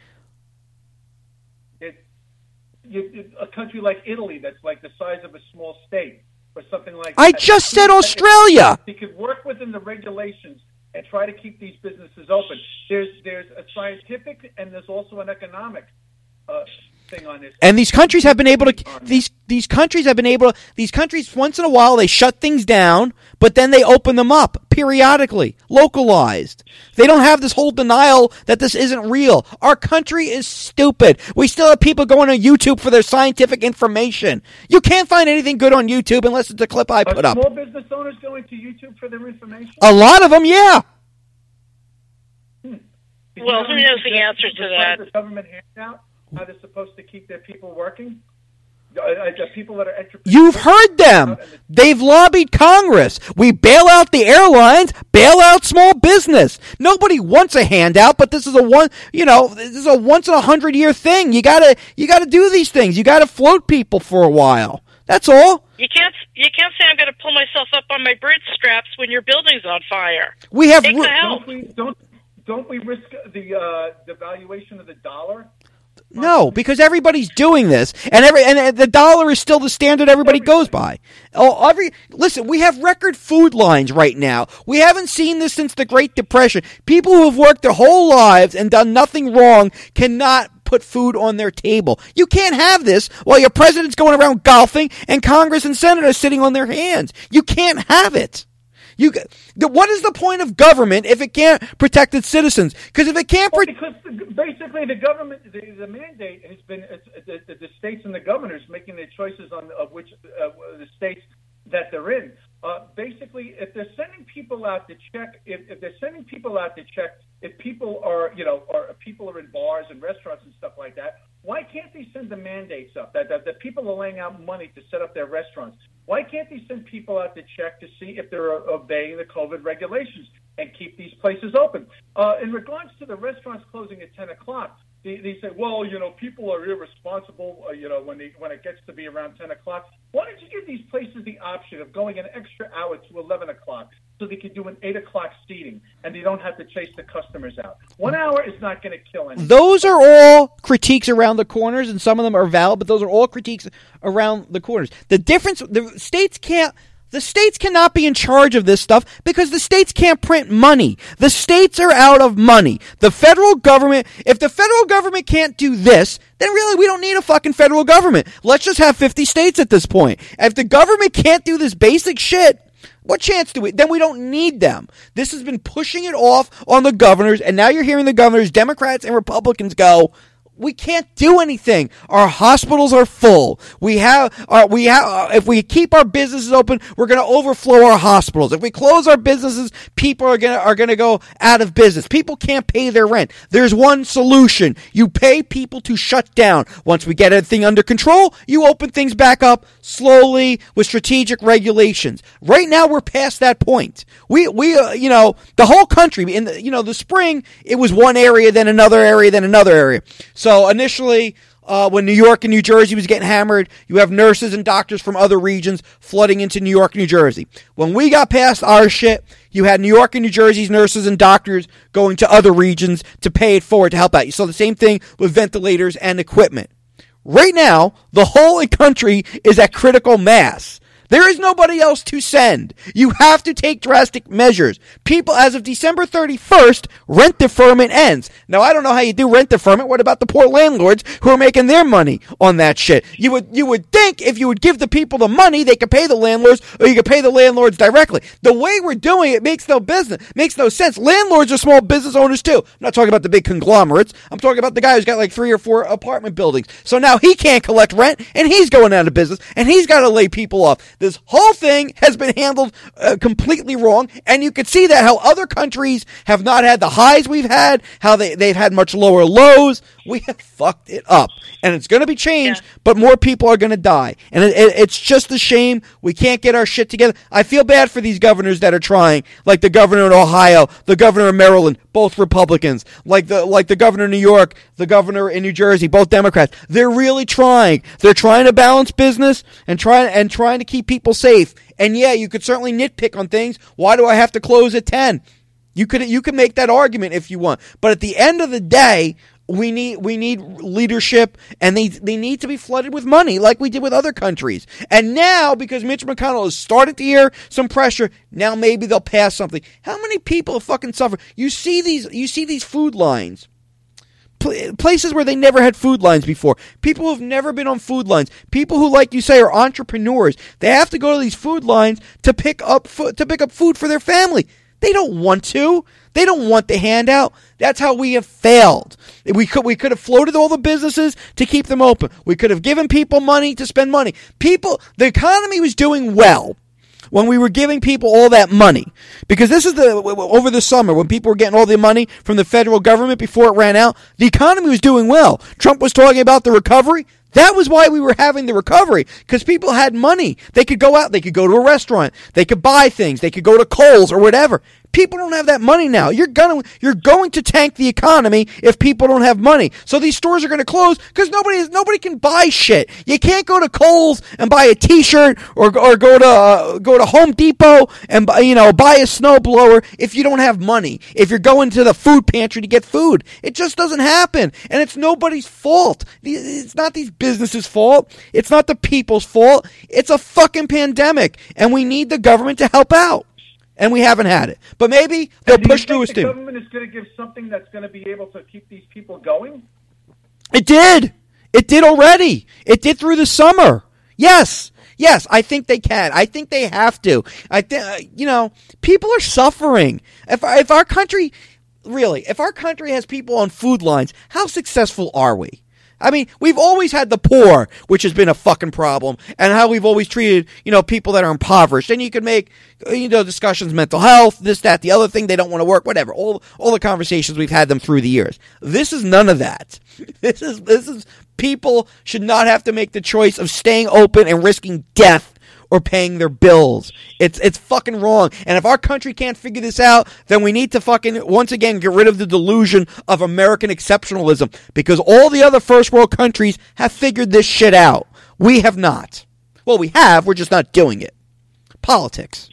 A country like Italy that's like the size of a small state or something like that. I just said Australia. You could work within the regulations and try to keep these businesses open. There's a scientific and there's also an economic thing on this. And these countries have been able to these countries once in a while they shut things down, but then they open them up periodically, localized. They don't have this whole denial that this isn't real. Our country is stupid. We still have people going on YouTube for their scientific information. You can't find anything good on YouTube unless it's a clip I put up. Are small business owners going to YouTube for their information? A lot of them, yeah. Well, who knows the answer to that? The government handout, how they're supposed to keep their people working? People that are entrepreneurs. You've heard them. They've lobbied Congress. We bail out the airlines, bail out small business. Nobody wants a handout, but this is a once in 100-year thing. You gotta do these things. You gotta float people for a while. That's all. You can't say I'm going to pull myself up on my bridge straps when your building's on fire. We have Take the help. Don't we risk the valuation of the dollar? No, because everybody's doing this, and the dollar is still the standard everybody goes by. Listen, we have record food lines right now. We haven't seen this since the Great Depression. People who have worked their whole lives and done nothing wrong cannot put food on their table. You can't have this while your president's going around golfing and Congress and senators sitting on their hands. You can't have it. What is the point of government if it can't protect its citizens? Because if it can't because basically the government, the mandate has been the states and the governors making their choices on which the states that they're in. Basically, if they're sending people out to check, if people are people are in bars and restaurants and stuff like that, why can't they send the mandates up that people are laying out money to set up their restaurants? Why can't they send people out to check to see if they're obeying the COVID regulations and keep these places open? In regards to the restaurants closing at 10 o'clock, they say, well, people are irresponsible, when it gets to be around 10 o'clock. Why don't you give these places the option of going an extra hour to 11 o'clock so they can do an 8 o'clock seating and they don't have to chase the customers out? 1 hour is not going to kill anything. Those are all critiques around the corners, and some of them are valid, but those are all critiques around the corners. The difference, the states cannot be in charge of this stuff because the states can't print money. The states are out of money. The federal government, if the federal government can't do this, then really we don't need a fucking federal government. Let's just have 50 states at this point. If the government can't do this basic shit, what chance do we? Then we don't need them. This has been pushing it off on the governors, and now you're hearing the governors, Democrats and Republicans, go, we can't do anything. Our hospitals are full. If we keep our businesses open, we're going to overflow our hospitals. If we close our businesses, people are going to go out of business. People can't pay their rent. There's one solution. You pay people to shut down. Once we get everything under control, you open things back up slowly with strategic regulations. Right now, we're past that point. The whole country in the spring, it was one area, then another area, then another area. So initially, when New York and New Jersey was getting hammered, you have nurses and doctors from other regions flooding into New York and New Jersey. When we got past our shit, you had New York and New Jersey's nurses and doctors going to other regions to pay it forward to help out. You saw the same thing with ventilators and equipment. Right now, the whole country is at critical mass. There is nobody else to send. You have to take drastic measures. People, as of December 31st, rent deferment ends. Now, I don't know how you do rent deferment. What about the poor landlords who are making their money on that shit? You would think if you would give the people the money, they could pay the landlords, or you could pay the landlords directly. The way we're doing it makes no sense. Landlords are small business owners too. I'm not talking about the big conglomerates. I'm talking about the guy who's got like 3 or 4 apartment buildings. So now he can't collect rent, and he's going out of business, and he's got to lay people off. This whole thing has been handled completely wrong, and you can see that how other countries have not had the highs we've had, how they've had much lower lows. We have fucked it up, and it's going to be changed, but more people are going to die, and it's just a shame we can't get our shit together. I feel bad for these governors that are trying, like the governor in Ohio, the governor of Maryland, both Republicans, like the governor of New York, the governor in New Jersey, both Democrats. They're really trying. They're trying to balance business and trying to keep people safe. And yeah, you could certainly nitpick on things. Why do I have to close at 10? You could make that argument if you want. But at the end of the day, we need leadership, and they need to be flooded with money like we did with other countries. And now, because Mitch McConnell has started to hear some pressure, now maybe they'll pass something. How many people fucking suffer? You see these food lines. Places where they never had food lines before. People who've never been on food lines. People who, like you say, are entrepreneurs. They have to go to these food lines to pick up food for their family. They don't want to. They don't want the handout. That's how we have failed. We could have floated all the businesses to keep them open. We could have given people money to spend money. The economy was doing well when we were giving people all that money. Because this is over the summer, when people were getting all the money from the federal government before it ran out, the economy was doing well. Trump was talking about the recovery. That was why we were having the recovery, because people had money. They could go out, they could go to a restaurant, they could buy things, they could go to Kohl's or whatever. People don't have that money now. You're going to tank the economy if people don't have money. So these stores are going to close because nobody can buy shit. You can't go to Kohl's and buy a T-shirt or go to Home Depot and buy a snowblower if you don't have money. If you're going to the food pantry to get food, it just doesn't happen, and it's nobody's fault. It's not these businesses' fault. It's not the people's fault. It's a fucking pandemic, and we need the government to help out. And we haven't had it. But maybe they'll push through a stimulus. The government is going to give something that's going to be able to keep these people going? It did. It did already. It did through the summer. Yes, I think they can. I think they have to. People are suffering. If our country has people on food lines, how successful are we? I mean, we've always had the poor, which has been a fucking problem, and how we've always treated, people that are impoverished. And you could make, discussions, mental health, this, that, the other thing, they don't want to work, whatever. All the conversations we've had them through the years. This is none of that. This is people should not have to make the choice of staying open and risking death or paying their bills. It's fucking wrong. And if our country can't figure this out, then we need to fucking, once again, get rid of the delusion of American exceptionalism. Because all the other first world countries have figured this shit out. We have not. Well, we have. We're just not doing it. Politics.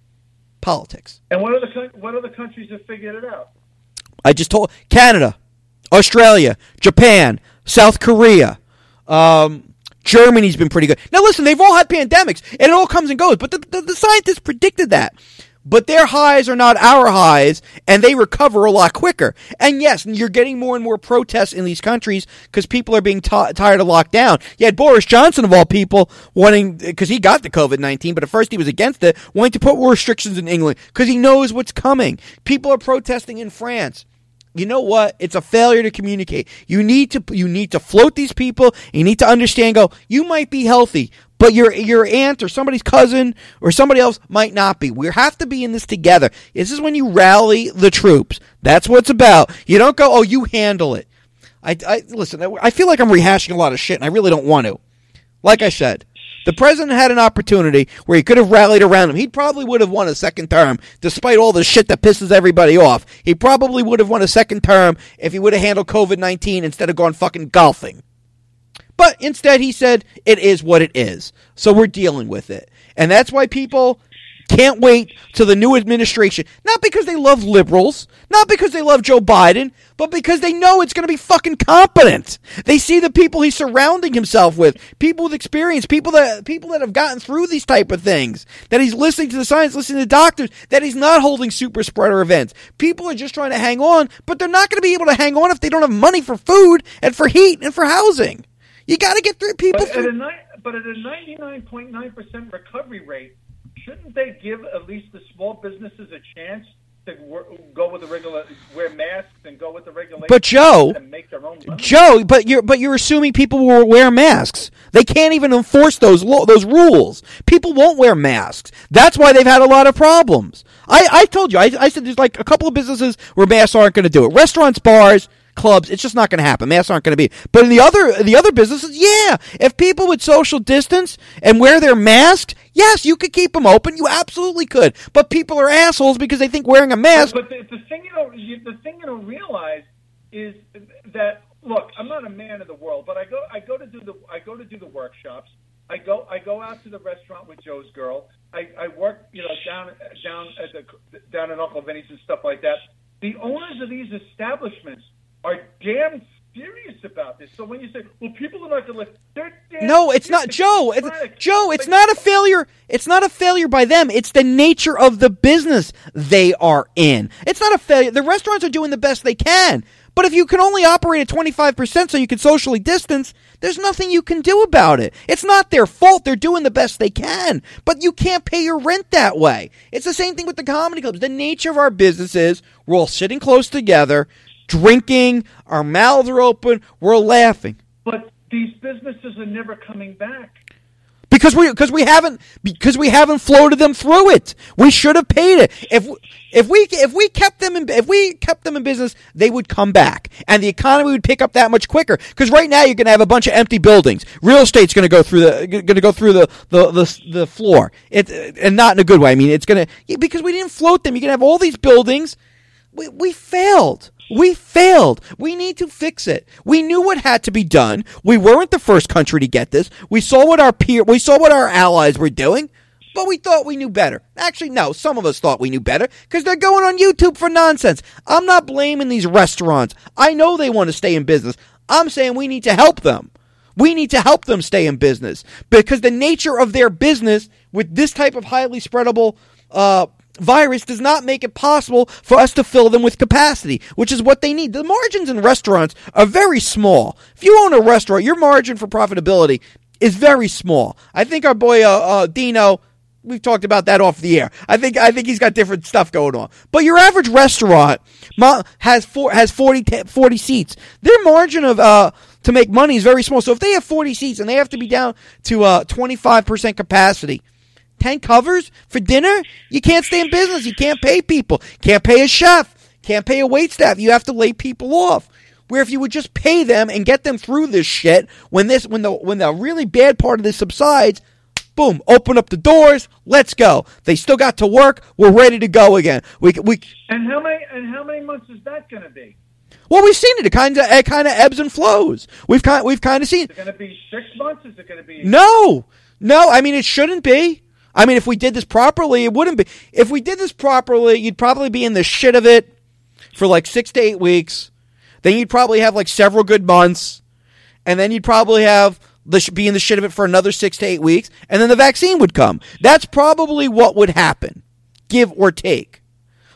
And what other countries have figured it out? I just told Canada, Australia, Japan, South Korea, Germany's been pretty good. Now listen, they've all had pandemics, and it all comes and goes, but the scientists predicted that. But their highs are not our highs, and they recover a lot quicker. And yes, you're getting more and more protests in these countries because people are being tired of lockdown. You had Boris Johnson, of all people, wanting, because he got the COVID-19, but at first he was against it, wanting to put more restrictions in England because he knows what's coming. People are protesting in France. you know what? It's a failure to communicate. You need to float these people. You need to understand. Go. You might be healthy, but your aunt or somebody's cousin or somebody else might not be. We have to be in this together. This is when you rally the troops. That's what it's about. You don't go, oh, you handle it. Listen, I feel like I'm rehashing a lot of shit, and I really don't want to. Like I said, the president had an opportunity where he could have rallied around him. He probably would have won a second term, despite all the shit that pisses everybody off. He probably would have won a second term if he would have handled COVID-19 instead of gone fucking golfing. But instead he said, it is what it is. So we're dealing with it. And that's why people can't wait till the new administration. Not because they love liberals, not because they love Joe Biden, but because they know it's going to be fucking competent. They see the people he's surrounding himself with, people with experience, people that have gotten through these type of things, that he's listening to the science, listening to doctors, that he's not holding super spreader events. People are just trying to hang on, but they're not going to be able to hang on if they don't have money for food and for heat and for housing. You got to get through people. But at a 99.9% recovery rate, shouldn't they give at least the small businesses a chance to go with the regular, wear masks and go with the regulations? But Joe, and make their own money? Joe, but you're assuming people will wear masks. They can't even enforce those rules. People won't wear masks. That's why they've had a lot of problems. I told you. I said there's like a couple of businesses where masks aren't going to do it. Restaurants, bars, clubs, it's just not going to happen. Masks aren't going to be. But in the other businesses, yeah. If people would social distance and wear their masks, yes, you could keep them open. You absolutely could. But people are assholes because they think wearing a mask. But the thing you don't realize is that, look, I'm not a man of the world, but I go to do the workshops. I go out to the restaurant with Joe's girl. I work down at Uncle Vinny's and stuff like that. The owners of these establishments are damn serious about this. So when you say, well, people are not going to live, they're damn No, it's not, Joe. Joe, it's not a failure. It's not a failure by them. It's the nature of the business they are in. It's not a failure. The restaurants are doing the best they can. But if you can only operate at 25% so you can socially distance, there's nothing you can do about it. It's not their fault. They're doing the best they can. But you can't pay your rent that way. It's the same thing with the comedy clubs. The nature of our business is we're all sitting close together, drinking, our mouths are open, we're laughing. But these businesses are never coming back. Because we haven't floated them through it. We should have paid it. If we kept them in business, they would come back, and the economy would pick up that much quicker. Because right now you're going to have a bunch of empty buildings. Real estate's going to go through the floor. And not in a good way. I mean, it's going to, because we didn't float them. You're going to have all these buildings. We failed. We failed. We need to fix it. We knew what had to be done. We weren't the first country to get this. We saw what our allies were doing, but we thought we knew better. Actually, no, some of us thought we knew better because they're going on YouTube for nonsense. I'm not blaming these restaurants. I know they want to stay in business. I'm saying we need to help them. We need to help them stay in business because the nature of their business with this type of highly spreadable virus does not make it possible for us to fill them with capacity, which is what they need. The margins in restaurants are very small. If you own a restaurant, your margin for profitability is very small. I think our boy Dino, we've talked about that off the air. I think he's got different stuff going on. But your average restaurant has 40 seats. Their margin of to make money is very small. So if they have 40 seats and they have to be down to 25% capacity, 10 covers for dinner? You can't stay in business. You can't pay people. Can't pay a chef. Can't pay a waitstaff. You have to lay people off. Where if you would just pay them and get them through this shit, when the really bad part of this subsides, boom, open up the doors. Let's go. They still got to work. We're ready to go again. And how many months is that going to be? Well, we've seen it. It kind of ebbs and flows. We've kind of seen. Is it going to be 6 months? Is it going to be? No. I mean, it shouldn't be. I mean, if we did this properly, it wouldn't be. If we did this properly, you'd probably be in the shit of it for like 6 to 8 weeks. Then you'd probably have like several good months. And then you'd probably be in the shit of it for another 6 to 8 weeks. And then the vaccine would come. That's probably what would happen, give or take.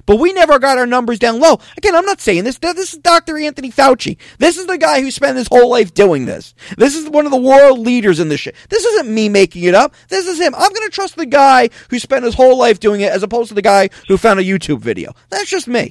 but we never got our numbers down low. Again, I'm not saying this. This is Dr. Anthony Fauci. This is the guy who spent his whole life doing this. This is one of the world leaders in this shit. This isn't me making it up. This is him. I'm going to trust the guy who spent his whole life doing it as opposed to the guy who found a YouTube video. That's just me.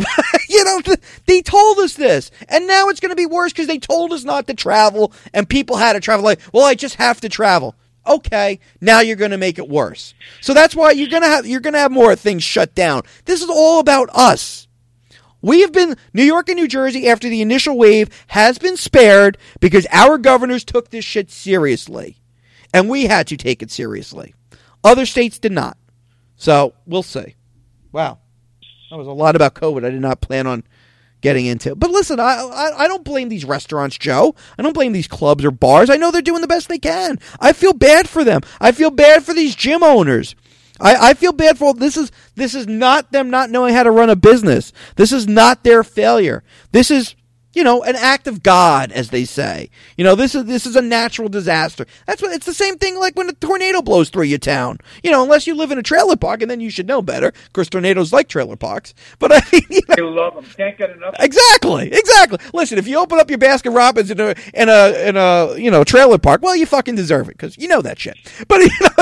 They told us this, and now it's going to be worse because they told us not to travel, and people had to travel. Like, well, I just have to travel. Okay, now you're going to make it worse. So that's why you're going to have more things shut down. This is all about us. We have been, New York and New Jersey, after the initial wave, has been spared because our governors took this shit seriously, and we had to take it seriously. Other states did not. So we'll see. Wow. That was a lot about COVID I did not plan on getting into. But listen, I don't blame these restaurants, Joe. I don't blame these clubs or bars. I know they're doing the best they can. I feel bad for them. I feel bad for these gym owners. I feel bad for this is not them not knowing how to run a business. This is not their failure. This is, an act of God, as they say. This is a natural disaster. It's the same thing like when a tornado blows through your town. Unless you live in a trailer park, and then you should know better. Of course, tornadoes like trailer parks. But I mean, You love them. Can't get enough. Exactly. Listen, if you open up your Baskin Robbins in a trailer park, well, you fucking deserve it because you know that shit. But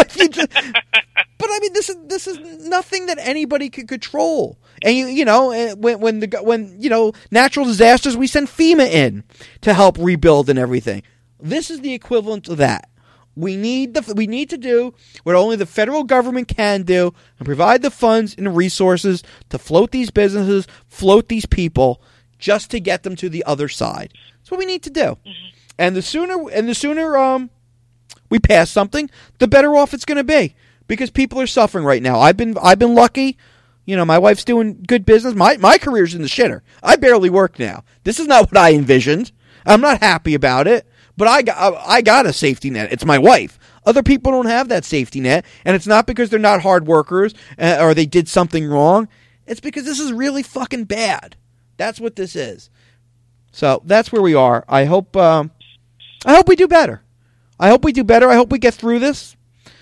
but I mean, this is nothing that anybody could control. And when natural disasters, we send FEMA in to help rebuild and everything. This is the equivalent of that. We need to do what only the federal government can do and provide the funds and resources to float these businesses, float these people, just to get them to the other side. That's what we need to do. Mm-hmm. And the sooner we pass something, the better off it's going to be because people are suffering right now. I've been lucky. My wife's doing good business. My career's in the shitter. I barely work now. This is not what I envisioned. I'm not happy about it. But I got a safety net. It's my wife. Other people don't have that safety net, and it's not because they're not hard workers or they did something wrong. It's because this is really fucking bad. That's what this is. So that's where we are. I hope we do better. I hope we get through this.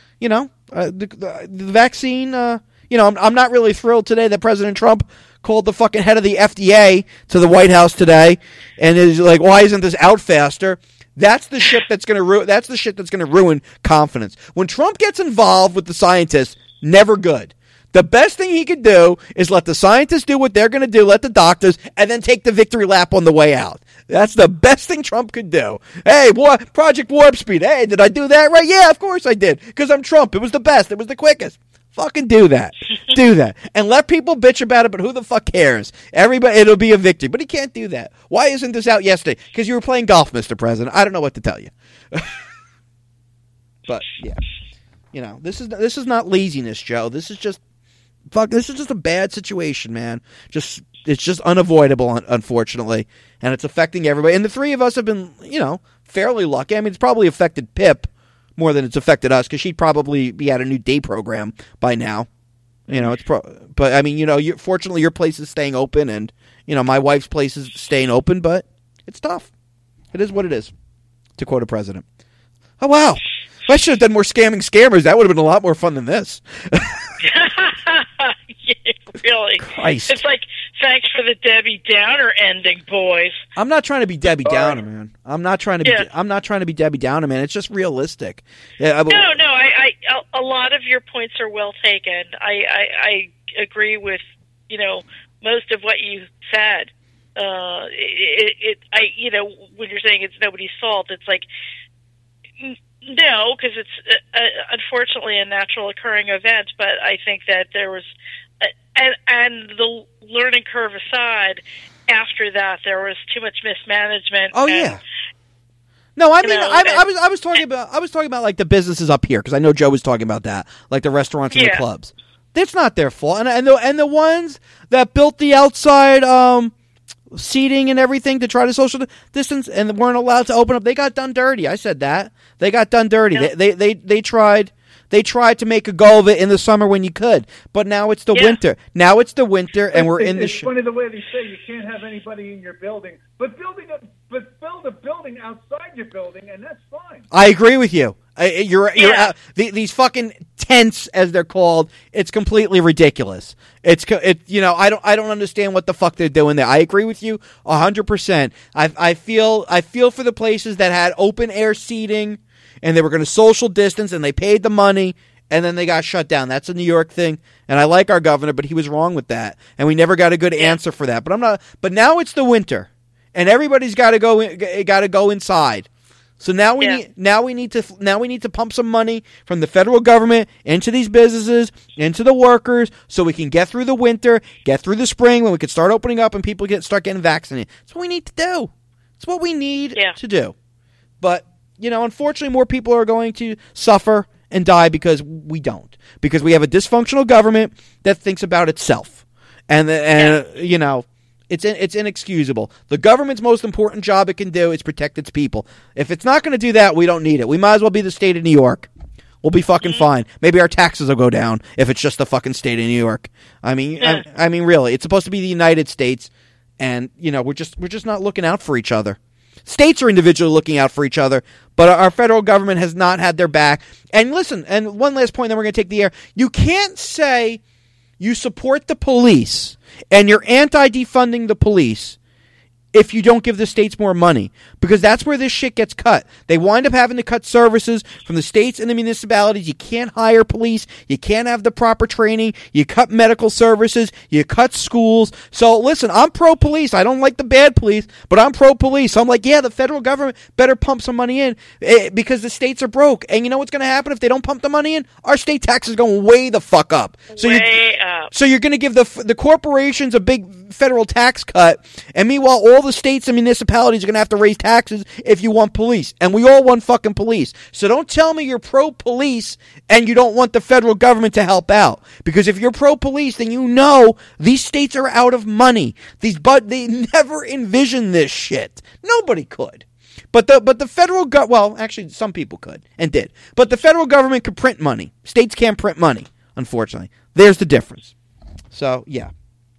The vaccine. I'm not really thrilled today that President Trump called the fucking head of the FDA to the White House today, and is like, "Why isn't this out faster?" That's the shit that's going to ruin confidence. When Trump gets involved with the scientists, never good. The best thing he could do is let the scientists do what they're going to do, let the doctors, and then take the victory lap on the way out. That's the best thing Trump could do. Hey, Project Warp Speed. Hey, did I do that right? Yeah, of course I did. Because I'm Trump. It was the best. It was the quickest. Fucking do that. Do that. And let people bitch about it, but who the fuck cares? It'll be a victory. But he can't do that. Why isn't this out yesterday? Because you were playing golf, Mr. President. I don't know what to tell you. But, yeah. This is not laziness, Joe. This is just a bad situation, man. It's just unavoidable, unfortunately. And it's affecting everybody. And the three of us have been, fairly lucky. I mean, it's probably affected Pip more than it's affected us, because she'd probably be at a new day program by now. But I mean, fortunately your place is staying open, and my wife's place is staying open, but it's tough. It is what it is, to quote a president. Oh wow, I should have done more scammers. That would have been a lot more fun than this. Yeah, really. Christ. It's like, thanks for the Debbie Downer ending, boys. I'm not trying to be Debbie Downer, man. I'm not trying to be Debbie Downer, man. It's just realistic. Yeah, a lot of your points are well taken. I agree with most of what you said. When you're saying it's nobody's fault, it's like, no, because it's unfortunately a natural occurring event. But I think that there was, and the learning curve aside, after that there was too much mismanagement. Oh yeah. No, I mean, I was talking about like the businesses up here, because I know Joe was talking about that, like the restaurants and the clubs. It's not their fault, and the ones that built the outside seating and everything to try to social distance and weren't allowed to open up, they got done dirty. I said that. They got done dirty. Yeah. They tried to make a go of it in the summer when you could, but now it's the winter. Now it's the winter, and we're in the. It's funny the way they say you can't have anybody in your building, but build a building outside your building, and that's fine. I agree with you. You're Yeah. these fucking tents, as they're called. It's completely ridiculous. I don't understand what the fuck they're doing there. I agree with you 100%. I feel for the places that had open air seating and they were going to social distance and they paid the money and then they got shut down. That's a New York thing, and I like our governor, but he was wrong with that, and we never got a good answer for that. But now it's the winter, and everybody's got to go inside. So now we need to pump some money from the federal government into these businesses, into the workers, so we can get through the winter, get through the spring when we can start opening up and people start getting vaccinated. That's what we need to do. It's what we need to do. But unfortunately, more people are going to suffer and die because we don't. Because we have a dysfunctional government that thinks about itself. It's inexcusable. The government's most important job it can do is protect its people. If it's not going to do that, we don't need it. We might as well be the state of New York. We'll be fucking fine. Maybe our taxes will go down if it's just the fucking state of New York. I mean, really, it's supposed to be the United States, and we're just not looking out for each other. States are individually looking out for each other, but our federal government has not had their back. And listen, and one last point, then we're going to take the air. You can't say you support the police and you're anti-defunding the police if you don't give the states more money, because that's where this shit gets cut. They wind up having to cut services from the states and the municipalities. You can't hire police. You can't have the proper training. You cut medical services. You cut schools. So listen, I'm pro-police. I don't like the bad police, but I'm pro-police. I'm like, the federal government better pump some money in because the states are broke. And you know what's going to happen if they don't pump the money in? Our state taxes are going way the fuck up. So you're going to give the corporations a big federal tax cut, and meanwhile all the states and municipalities are going to have to raise taxes if you want police. And we all want fucking police. So don't tell me you're pro-police and you don't want the federal government to help out. Because if you're pro-police, then these states are out of money. They never envisioned this shit. Nobody could. But the federal actually some people could and did. But the federal government could print money. States can't print money, unfortunately. There's the difference. So, yeah.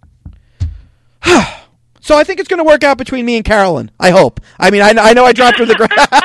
So I think it's going to work out between me and Carolyn. I hope. I mean, I know I dropped her the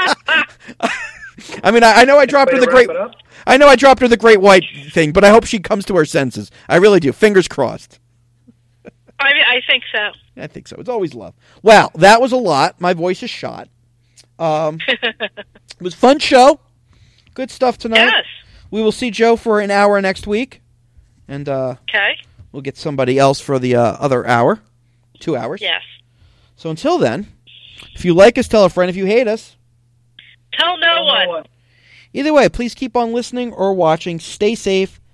I know I dropped her the great. I know I dropped her the great white thing, but I hope she comes to her senses. I really do. Fingers crossed. I think so. I think so. It's always love. Wow, that was a lot. My voice is shot. It was a fun show. Good stuff tonight. Yes. We will see Joe for an hour next week, and we'll get somebody else for the other hour. 2 hours. Yes. So until then, if you like us, tell a friend. If you hate us, tell no one. Either way, please keep on listening or watching. Stay safe.